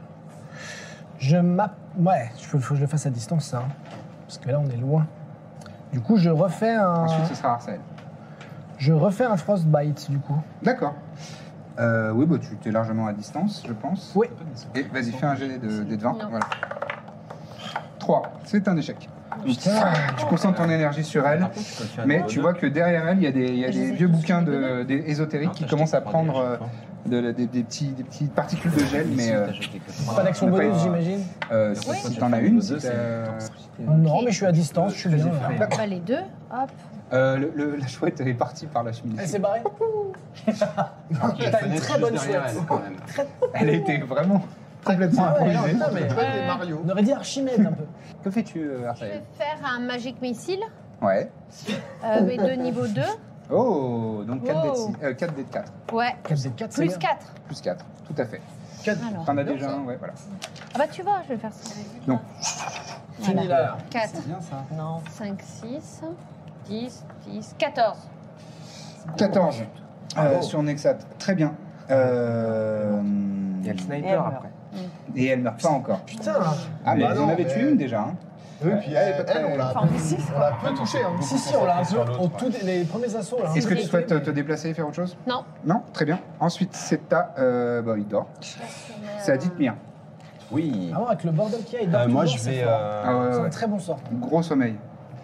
Ouais, il faut que je le fasse à distance ça. hein. Parce que là on est loin. Du coup je refais un. Ensuite, ce sera Arcel. Je refais un Frostbite du coup. D'accord. Oui, bah, tu es largement à distance, je pense. Oui. Et vas-y, fais un jet de 20. Non. Voilà. 3. C'est un échec. Donc, Putain. tu concentres ton énergie sur elle, mais tu vois que derrière elle, il y a des vieux bouquins ésotériques qui commencent à prendre des petites particules de gel, mais Pas d'action on n'a pas bonus eu- j'imagine. si t'en as une, si Non mais je suis à distance, je suis bien. là. Bah, les deux, hop. la chouette est partie par la cheminée. Elle s'est barrée. T'as une très bonne chouette. Elle a été vraiment complètement Ah ouais, improvisée. non, mais Des Mario. on aurait dit Archimède un peu. Que fais-tu, Je vais Arcel? faire un Magic Missile, Ouais. mais de niveau 2. Oh, donc 4 Oh. d de 4. Ouais. 4 c'est Plus bien. 4. Plus 4, tout à fait. Alors. T'en as déjà un, ouais, voilà. Ah bah tu vois, je vais faire ça. Donc, Fini là. 4, bien ça. Non. 5, 6, 10, 14. 14 sur Nexat. Très bien. Il y a le sniper après. Et elle meurt pas encore. Putain. Ah, mais Bah vous non, en avez mais- tué une déjà. Hein. Oui, puis elle, on l'a Enfin, on est 6. peu touché. Hein. Si on l'a un peu au tout les premiers assauts là. Est-ce que tu souhaites te déplacer et faire autre chose? Non. Non. Très bien. Ensuite, c'est à. Il dort. C'est à Dithmir. Oui. Ah ouais, avec le bordel qu'il y a, il dort Moi, toujours, je c'est vais. fort. Ah ouais, C'est un ouais. très bon sort. Gros sommeil.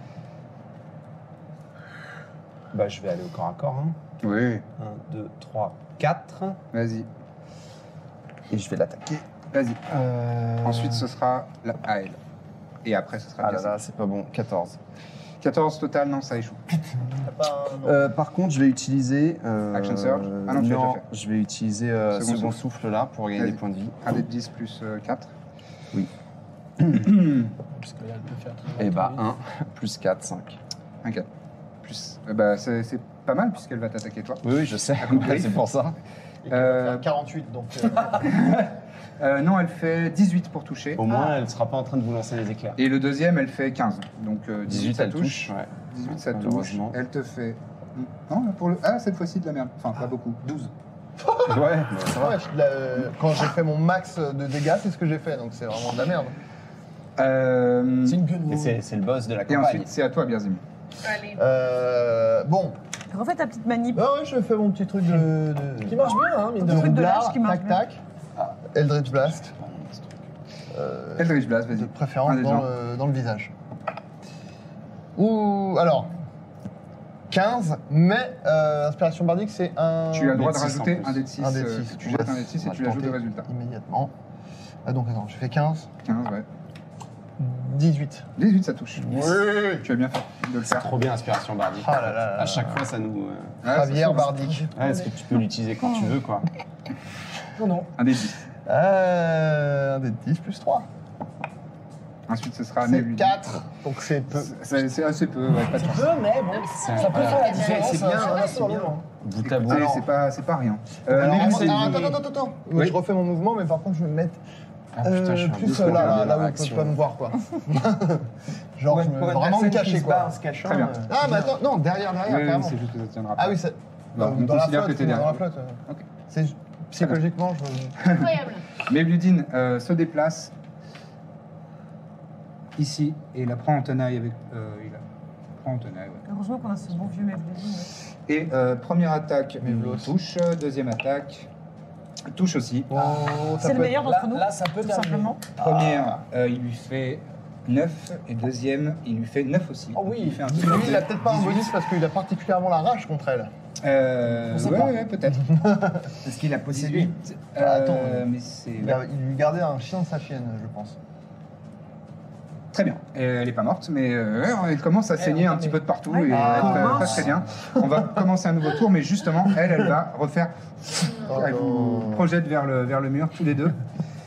Bah, je vais aller au corps à corps. Hein. Oui. 1, 2, 3, 4. Vas-y. Et je vais l'attaquer. Vas-y. Ensuite, ce sera à elle. Et après, ce sera Ah bien là là, c'est pas bon. 14. 14 total, non, ça échoue. Par contre, je vais utiliser. Action Surge. Ah non, tu l'as déjà fait. Je vais utiliser Second second souffle là pour gagner Vas-y. des points de vie. Un d de 10 plus 4. Oui. Parce que là, elle peut faire très Et bah longtemps. 1 plus 4, 5. Un 4. Plus. Bah, c'est pas mal puisqu'elle va t'attaquer toi. Oui, je sais. compris. C'est pour ça. Et qui va faire 48, donc. Non, elle fait 18 pour toucher. Au moins, elle ne sera pas en train de vous lancer des éclairs. Et le deuxième, elle fait 15. Donc 18, ça elle touche. Ouais. 18, ça touche. Malheureusement. Elle te fait. Non, pour le. Ah, cette fois-ci de la merde. Enfin, pas beaucoup. 12. Ouais, Ouais, quand j'ai fait mon max de dégâts, c'est ce que j'ai fait, donc c'est vraiment de la merde. C'est une gueule. Et c'est le boss de la Et campagne. ensuite, c'est à toi, Birzim. Allez. Bon, Refais ta petite manip. bah ouais, je fais mon petit truc de Qui marche bien, hein, mine de de rien. truc de roublard, lâche qui marche tac bien. tac. Eldritch Blast, Eldritch Blast, de vas-y. préférence Un des gens. dans le visage. Ou alors, 15, mais inspiration bardique, c'est un. Tu as le droit de D6 rajouter en plus. un dé de 6. Un dé de 6. Tu jettes un dé de 6 et tu l'ajoutes au résultat. Immédiatement. Ah, donc attends, je fais 15. 15, ouais. 18. 18, ça touche. Oui. Tu as bien fait de le C'est faire. trop bien, inspiration bardique. Ah là là là À là. chaque fois, ça nous. Ouais, Javier ça bardique. Ouais, est-ce que tu peux l'utiliser quand tu veux, quoi. Non. Un dé de 10. Un dé de 10 plus 3. Ensuite, ce sera C'est Mébulidine. 4, donc c'est peu. C'est assez peu, ouais, pas de chance. Peu, mais bon, ça peut faire la différence. C'est bien, hein, c'est bien. Bout à bout. Écoutez, c'est pas rien. Alors, Mébulidine. attends. Oui. Je refais mon mouvement, mais par contre, je vais me mettre Ah, putain, je suis un plus peu là dans où on l'action. peut pas me voir, quoi. Genre, Ouais, je me pour une vraiment me personne qui cacher, se bat quoi. en se cachant. Très bien. Ah, mais attends, non, derrière, Oui, carrément. c'est juste que ça tiendra pas. Ah oui, c'est. Non, on dans la considère flotte, que t'es dans la derrière. flotte. Ok. C'est psychologiquement, je. Incroyable. Mébulidine se déplace ici et la prend en tenaille avec. Il la prend en tenaille, ouais. Heureusement qu'on a ce bon vieux Mevlidine. Et première attaque, Mévlos. touche. Deuxième attaque, touche aussi. Oh, ça C'est le peut meilleur Là, d'entre nous, là, ça peut tout bien simplement. Première, il lui fait 9. Et deuxième, il lui fait 9 aussi. Oh oui. Il lui fait un Lui, il a peut-être pas un bonus parce qu'il a particulièrement la rage contre elle. On sait pas. Ouais, peut-être. Parce qu'il a possédé. 18. Attends, mais c'est. Il lui gardait un chien de sa chienne, je pense. Très bien. Elle n'est pas morte, mais elle commence à saigner un petit peu de partout et pas très bien. On va commencer un nouveau tour, mais justement, elle va refaire. Elle vous projette vers le mur, tous les deux.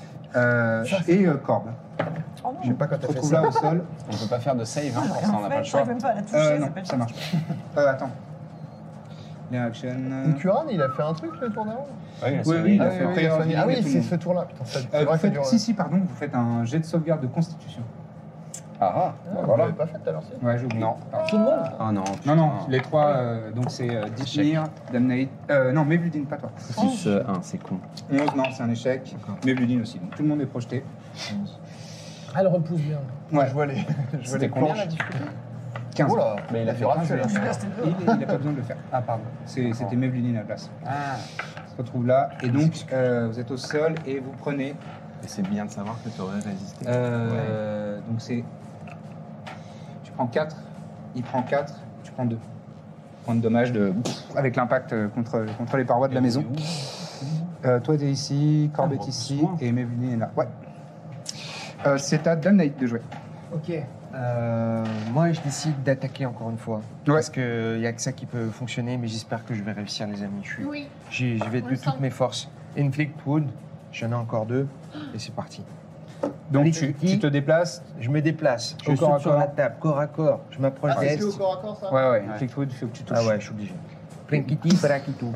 Et Corbe. Je sais pas quand Tu te t'as fait retrouves ça. là au sol. On peut pas faire de save, hein, pour ça, on n'a pas le Je choix. n'arrive même pas à la toucher, Non, ça peut ça marche pas. Attends. Les action. Kuran, il a fait un truc le tour d'avant. Oui, Oui, il a Ah fait oui, Prayer of oui, Healing ah et oui, tout le c'est monde. ce tour-là. Putain, c'est Vous vrai que faites, si, pardon, vous faites un jet de sauvegarde de constitution. Ah, Vous l'avez pas fait tout à l'heure, si. Ouais, j'ai oublié. non. Tout le monde. Ah non. Non, les trois, donc c'est Dithmir, Damnate. Non, Mébulidine, pas toi. 6, 1, c'est con. 11, non, c'est un échec. Mébulidine aussi. Donc tout le monde est projeté. Elle repousse bien. Ouais. Je vois les C'était combien planches. la difficulté 15. Oh là, Mais il a fait dur à 15, tuer, là. Il n'a pas besoin de le faire. Ah, pardon. C'était Mébulidine à la place. Ah, On se retrouve là. Et donc, vous êtes au sol et vous prenez. et c'est bien de savoir que tu aurais résisté. Donc c'est. Tu prends 4, il prend 4, tu prends 2. Point de dommage avec l'impact contre les parois de la maison. Toi, t'es ici, Corbe est ici, et Mébulidine est là. Ouais. C'est à Damnate de jouer. Ok. Moi, je décide d'attaquer encore une fois. Ouais. Parce qu'il n'y a que ça qui peut fonctionner, mais j'espère que je vais réussir, les amis. Oui. J'y vais On de le toutes sent. mes forces. Inflict Wound, j'en ai encore 2, et c'est parti. Donc Allez, tu Kiki. te déplaces. Je me déplace, je Au corps à saute sur corps. la table, corps à corps, je m'approche Ah, d'elle. c'est au corps à corps, ça Ouais. Flickwood, il faut que tu touches. Ah ouais, je suis obligé. Plinkiti, Parakitu.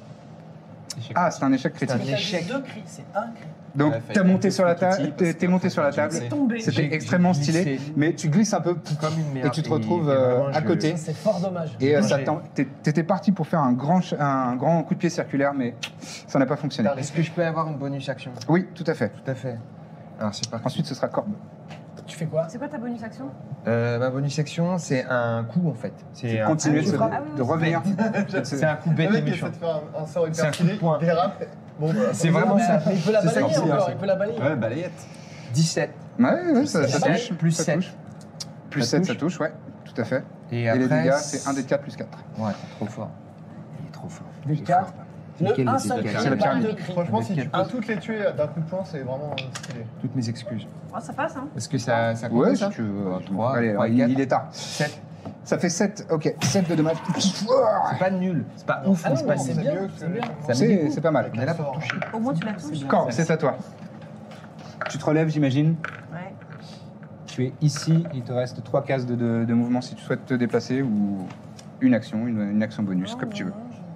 Ah, c'est un échec C'est un critique. échec. Deux cris, c'est un cri. Donc Ouais, fait t'as monté un sur la peu table, petit, t'es parce monté que sur la je table. sais. Tombé. C'était J'ai extrêmement glissé. stylé, mais tu glisses un peu Comme une merde. et tu te retrouves Et vraiment, à je- côté. C'est fort dommage. Et Moi, ça j'ai- t'étais parti pour faire un grand coup de pied circulaire, mais ça n'a pas fonctionné. Est-ce que je peux avoir une bonus action? Oui, tout à fait. Tout à fait. Alors c'est parti. Ensuite, ce sera Corbe. Tu fais quoi? C'est quoi ta bonus action? Ma bonus action, c'est un coup en fait. C'est un Continuer coup- de, Ah oui, de oui, revenir. C'est un coup Le bête et mec essaie méchant. de faire un sort C'est un hyper coup de stylé, poing. il dérape. Bon, bah, C'est vraiment Mais ça. il peut la C'est ça balayer qui est bien, encore, ça. il peut la balayer. Ouais, balayette. 17. Ouais, ça Sept, touche. plus ça 7. touche. Plus Ça 7, touche. ça touche, ouais, tout à fait. Et Et après, les dégâts, c'est 1 d 4 plus 4. Ouais, t'es trop fort. Il est trop fort. Des cartes. Nickel, Un les seul dégâts. cri, C'est la pas pyramide. deux cris. franchement, si tu peux Un. toutes les tuer d'un coup de poing, c'est vraiment stylé. Toutes mes excuses. Oh, ça passe, hein. Est-ce que ça compte Ouais, ça si tu veux. 3, Allez, 3 alors, et 4. il est tard. 7. Ça fait 7, ok, 7 de dommages. C'est pas nul. C'est pas ouf, Ah mais non, c'est pas mais c'est nul. bien, mieux c'est que bien. Ça met des coups. C'est pas mal. On est là pour toucher. Au moins, tu la touches. Corbe, c'est à toi. Tu te relèves, j'imagine. Ouais. Tu es ici, il te reste 3 cases de mouvement si tu souhaites te déplacer ou une action, une action bonus, comme tu veux.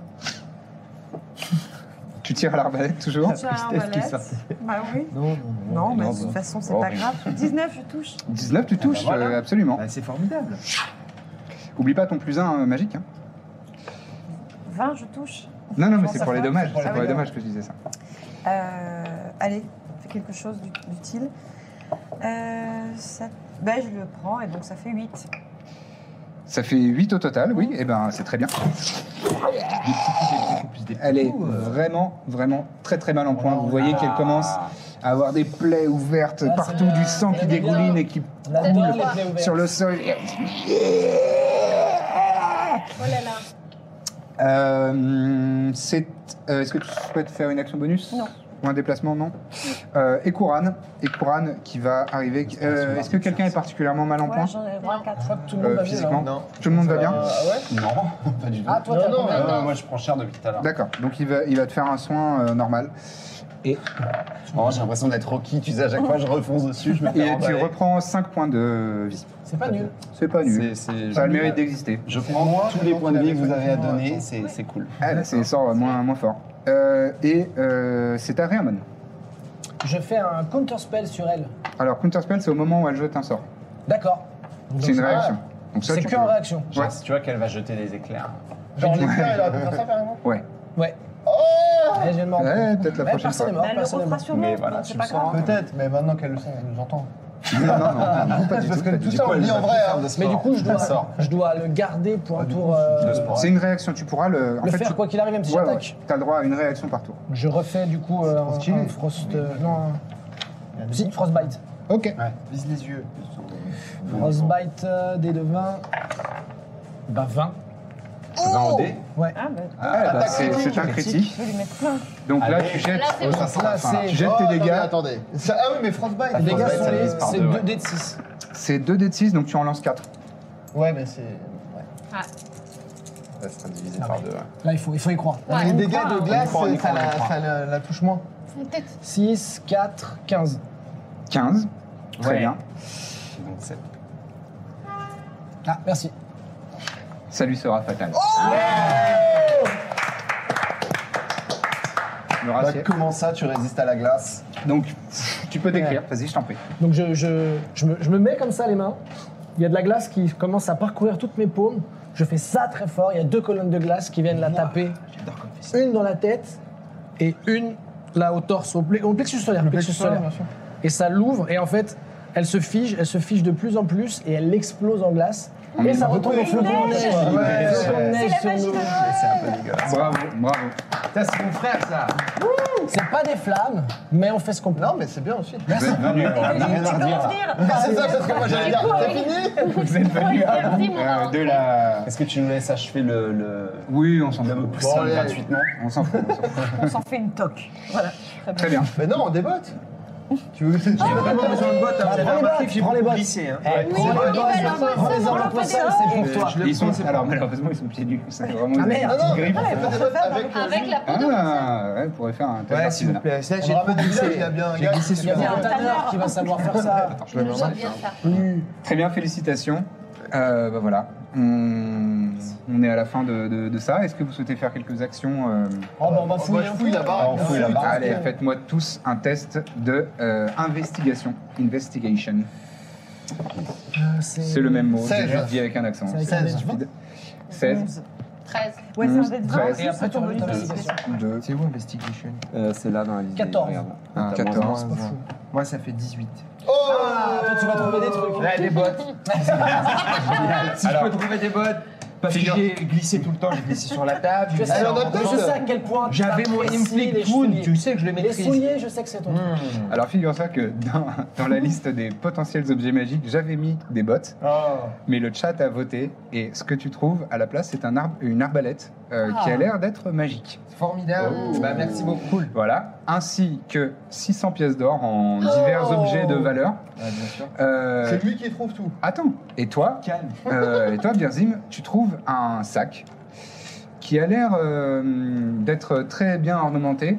Tu tires à l'arbalète toujours. Tu as l'arbalète. Bah oui. Non, Non, mais non, de toute non. façon, c'est Oh, pas mais- grave. 19, je touche. 19, tu touches, voilà. absolument. Bah, c'est formidable. Oublie pas ton plus 1 magique. Hein. 20, je touche. Non, mais Comment c'est ça pour les fait dommages. Ah C'est pour oui, les non. dommages que je disais ça. Allez, fais quelque chose d'utile. Ben, je le prends et donc ça fait 8. Ça fait 8 au total, oui, et ben c'est très bien. Elle est vraiment très mal en point. Vous voyez qu'elle commence à avoir des plaies ouvertes Ah, partout, c'est- du sang qui elle aime bien. dégouline et qui On adore les coule plaies ouvertes. sur le sol. Oh là là. Est-ce que tu souhaites faire une action bonus? Non. Ou un déplacement? Non. Ekouran qui va arriver. Est-ce que quelqu'un est particulièrement mal en point? Ouais, j'en ai 24. Je crois que tout le monde va bien. Physiquement? Non. Tout le monde va bien? Non, pas du tout. Ah, toi, t'as Non, combien? Moi, je prends cher depuis tout à l'heure. D'accord, donc il va te faire un soin normal. Oh, j'ai l'impression d'être Rocky, tu sais, à chaque fois, je refonce dessus, je me fais Et tu remballer. reprends 5 points de vie. C'est pas nul. C'est pas nul. Ça a le mérite d'exister. Je prends tous les points de vie que vous avez à donner, c'est cool. Ah, là, c'est sort moins fort. C'est à Réamon. Je fais un counter spell sur elle. Alors, Counterspell, c'est au moment où elle jette un sort. D'accord. Donc, C'est une ça- réaction. Donc ça, C'est tu que peux- en réaction. Genre, Ouais. si tu vois qu'elle va jeter des éclairs. Genre l'éclair, il aurait pu faire ça carrément. Ouais. Ouais. Eh, je viens de m'en rendre Ouais, compte. peut-être la Ouais, prochaine personne fois. n'est mort, Elle le personne n'est refera mort. sûrement, Mais voilà, donc c'est tu pas le sens. grave. Peut-être, mais maintenant qu'elle le sait, elle nous entend. Non, pas du Parce tout. que pas tout du ça, tout. on le dit en vrai. hein. Mais du coup, je dois le garder pour un tour. C'est une réaction, tu pourras le. Le faire quoi qu'il arrive, même si Ouais, ouais. j'attaque. T'as le droit à une réaction par tour. Je refais du coup stylé. un frost. Non. Si, frostbite. Ok. Vise les yeux. Frostbite dé de 20. Bah 20. 20 au dé. Ouais. Ah, bah, Ah, bah, c'est un critique. je vais lui mettre plein. Donc là, Allez. tu jettes. Là, c'est bon. Là, c'est. Tu jettes tes dégâts. Attendez. Ah oui, mais Frostbite. Les dégâts Frostbite, sont ça les. divise par C'est deux, 2 ouais. dés de 6. C'est 2 dés de 6, donc tu en lances 4. Ouais, mais c'est. Ouais. Ah. Ça sera divisé par deux. Ouais. Là, il faut y croire. Ouais. Les On dégâts croit, de hein. glace, On y croit, on y croit. ça la touche moins. Peut-être. 6, 4, 15. 15. Très Ouais. bien. Donc, c'est. Ah, merci. Ça lui sera fatal. Le Bah, racier. comment ça, tu résistes à la glace? Donc, tu peux décrire. Vas-y, je t'en prie. Donc je me mets comme ça les mains. Il y a de la glace qui commence à parcourir toutes mes paumes. Je fais ça très fort. Il y a 2 colonnes de glace qui viennent la taper. Une dans la tête et une là au torse, au plexus solaire. plexus solaire. bien sûr. Et ça l'ouvre et en fait, elle se fige de plus en plus et elle explose en glace. Et ça retombe en flocons de neige. Ouais, Flocons de neige C'est la sur magie de nous. Noël. C'est un peu dégueulasse. Bravo, bravo. Ça, c'est mon frère, ça. C'est pas des flammes, mais on fait ce qu'on peut. Non, mais c'est bien aussi. Vous êtes venus. On a rien à Tu peux redire. en venir. C'est ça, c'est ce que moi j'allais dire. C'est fini. Vous êtes venus avant Dis, mon enfant. de la. Est-ce que tu nous laisses achever le... Oui, on s'en de me fout. pousser allez. gratuitement? On s'en fout. on s'en fout. On s'en fait une toque. Voilà. Très bien. Mais non, on débote. Tu veux J'ai vraiment besoin de bottes. Hein. Vous avez Prends les remarqué bottes, que j'ai prends les beaucoup bottes. glissé. Hein. Eh, prends les Oui, bottes, il va leur prends les passer, ordres on de poisson, le c'est pour toi. Ils sont, alors malheureusement, ils sont pieds nus. C'est vraiment Ah une- merde. Non, non, une griffe. mais fais des bottes avec. Avec la peau de Ah, ouais, on pourrait faire un test Ouais, s'il vous d'artisanat. plaît. Ça, On j'ai trop ramène du village, glissé. il y a bien un J'ai gars glissé qui- Il y a sur bien un un tanneur tanneur. qui va savoir faire ça. Nous bien faire. Très bien, félicitations. Bah voilà, on est à la fin de ça. Est-ce que vous souhaitez faire quelques actions Oh, bah, on va Moi, fouiller. je fouille là-bas. On fouille là-bas. Allez, faites-moi tous un test de investigation. Investigation. C'est le même mot, j'ai 16. juste dit avec un accent. C'est avec C'est un stupide. 16, 13. Ouais, c'est un 11, dé de 13. Et après, tu rajoutes bonus. investigation. 2, C'est où Investigation? C'est là dans la liste. 14. Regarde. Ah, T'as moins 14. un. Pas fou. Moi, ça fait 18. Oh Ah, toi, tu vas trouver des trucs. Là, des bottes. Si je peux trouver des bottes. Parce que j'ai glissé tout le temps, j'ai glissé sur la table. j'ai glissé Alors, en on a rentrant. peut-être- Je sais à quel point J'avais mon t'apprécies Inflict les Wound, souliers. tu sais que je le Les maîtrise. souliers, je sais que c'est ton truc. Alors figure-toi que dans la liste des potentiels objets magiques, j'avais mis des bottes, Oh. mais le chat a voté et ce que tu trouves à la place, c'est une arbalète qui a l'air d'être magique. Formidable. Bah, merci beaucoup. Voilà, ainsi que 600 pièces d'or en divers objets de valeur. Bien sûr. C'est lui qui trouve tout. Attends, et toi, Birzim, tu trouves un sac qui a l'air d'être très bien ornementé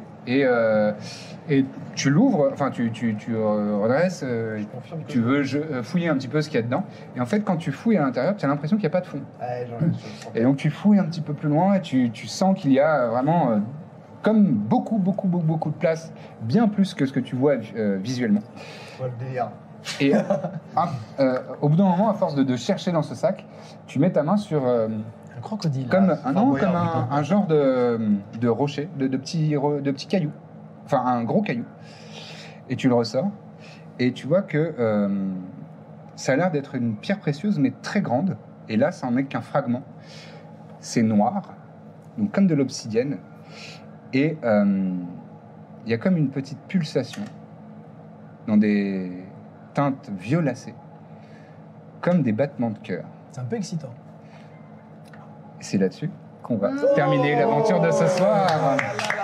et tu l'ouvres, enfin tu redresses, tu veux fouiller un petit peu ce qu'il y a dedans. Et en fait, quand tu fouilles à l'intérieur, tu as l'impression qu'il n'y a pas de fond. Ouais, Et donc tu fouilles un petit peu plus loin et tu sens qu'il y a vraiment comme beaucoup de place, bien plus que ce que tu vois visuellement. le délire. Et au bout d'un moment, à force de chercher dans ce sac, tu mets ta main sur Un crocodile. comme Voyard, un genre de rocher, de petits cailloux, enfin un gros caillou. Et tu le ressors et tu vois que ça a l'air d'être une pierre précieuse mais très grande. Et là, ça en est qu'un fragment. C'est noir, donc comme de l'obsidienne. Et il y a comme une petite pulsation dans des teintes violacées, comme des battements de cœur. C'est un peu excitant. C'est là-dessus qu'on va terminer l'aventure de ce soir.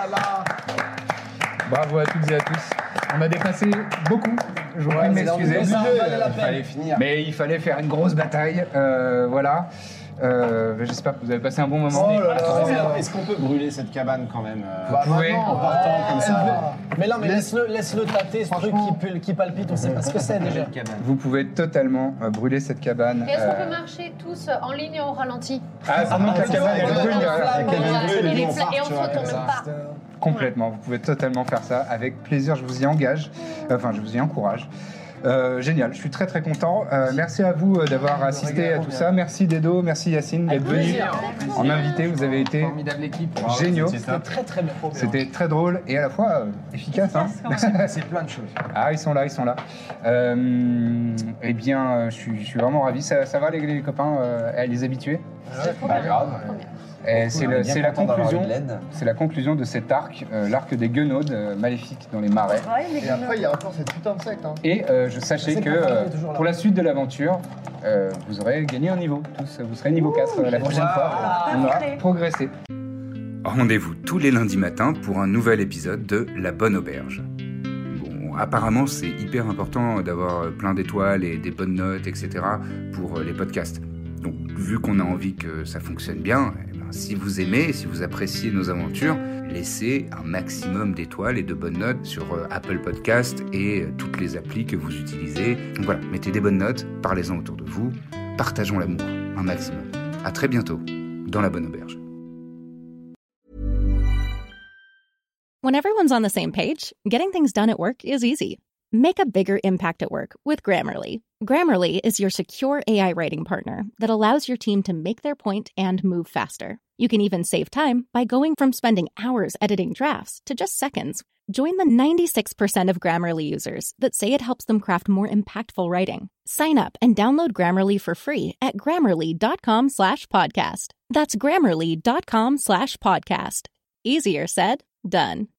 Bravo à toutes et à tous. On a dépassé beaucoup. Je vous prie de m'excuser. Il fallait finir. Mais il fallait faire une grosse bataille. Voilà. J'espère que vous avez passé un bon moment. Est-ce qu'on peut brûler cette cabane quand même Vous pouvez. en partant comme ça? Mais non, mais laisse-le tâter, ce truc qui palpite, on sait pas ce que c'est déjà. Vous pouvez totalement brûler cette cabane. Et est-ce qu'on peut marcher tous en ligne au ralenti? Pendant que la cabane est brûle, Et on se retourne pas. complètement. Vous pouvez totalement faire ça avec plaisir. Je vous y engage. Enfin, je vous y encourage. Génial, je suis très très content. Merci à vous d'avoir assisté à tout ça. Merci Dedo, merci Yacine d'être venu en invité. Vous avez été Formidable équipe. géniaux. C'était très très bien. C'était très drôle et à la fois efficace. Hein. C'est plein de choses. Ah, ils sont là, ils sont là. Eh bien, je suis vraiment ravi. Ça va les copains, les habitués? Pas grave. Et c'est la conclusion. de l'aide. C'est la conclusion de cet arc, l'arc des guenaudes maléfiques dans les marais. Et après, il y a encore cette putain de secte. Hein. Et sachez que pour la suite de l'aventure, vous aurez gagné un niveau. Tous, vous serez niveau 4 la prochaine fois. On aura progressé. Rendez-vous tous les lundis matins pour un nouvel épisode de La Bonne Auberge. Bon, apparemment, c'est hyper important d'avoir plein d'étoiles et des bonnes notes, etc. pour les podcasts. Donc, vu qu'on a envie que ça fonctionne bien, si vous aimez, si vous appréciez nos aventures, laissez un maximum d'étoiles et de bonnes notes sur Apple Podcast et toutes les applis que vous utilisez. Donc voilà, mettez des bonnes notes, parlez-en autour de vous, partageons l'amour un maximum. À très bientôt dans La Bonne Auberge. When everyone's on the same page, getting things done at work is easy. Make a bigger impact at work with Grammarly. Grammarly is your secure AI writing partner that allows your team to make their point and move faster. You can even save time by going from spending hours editing drafts to just seconds. Join the 96% of Grammarly users that say it helps them craft more impactful writing. Sign up and download Grammarly for free at Grammarly.com/podcast. That's Grammarly.com/podcast. Easier said, done.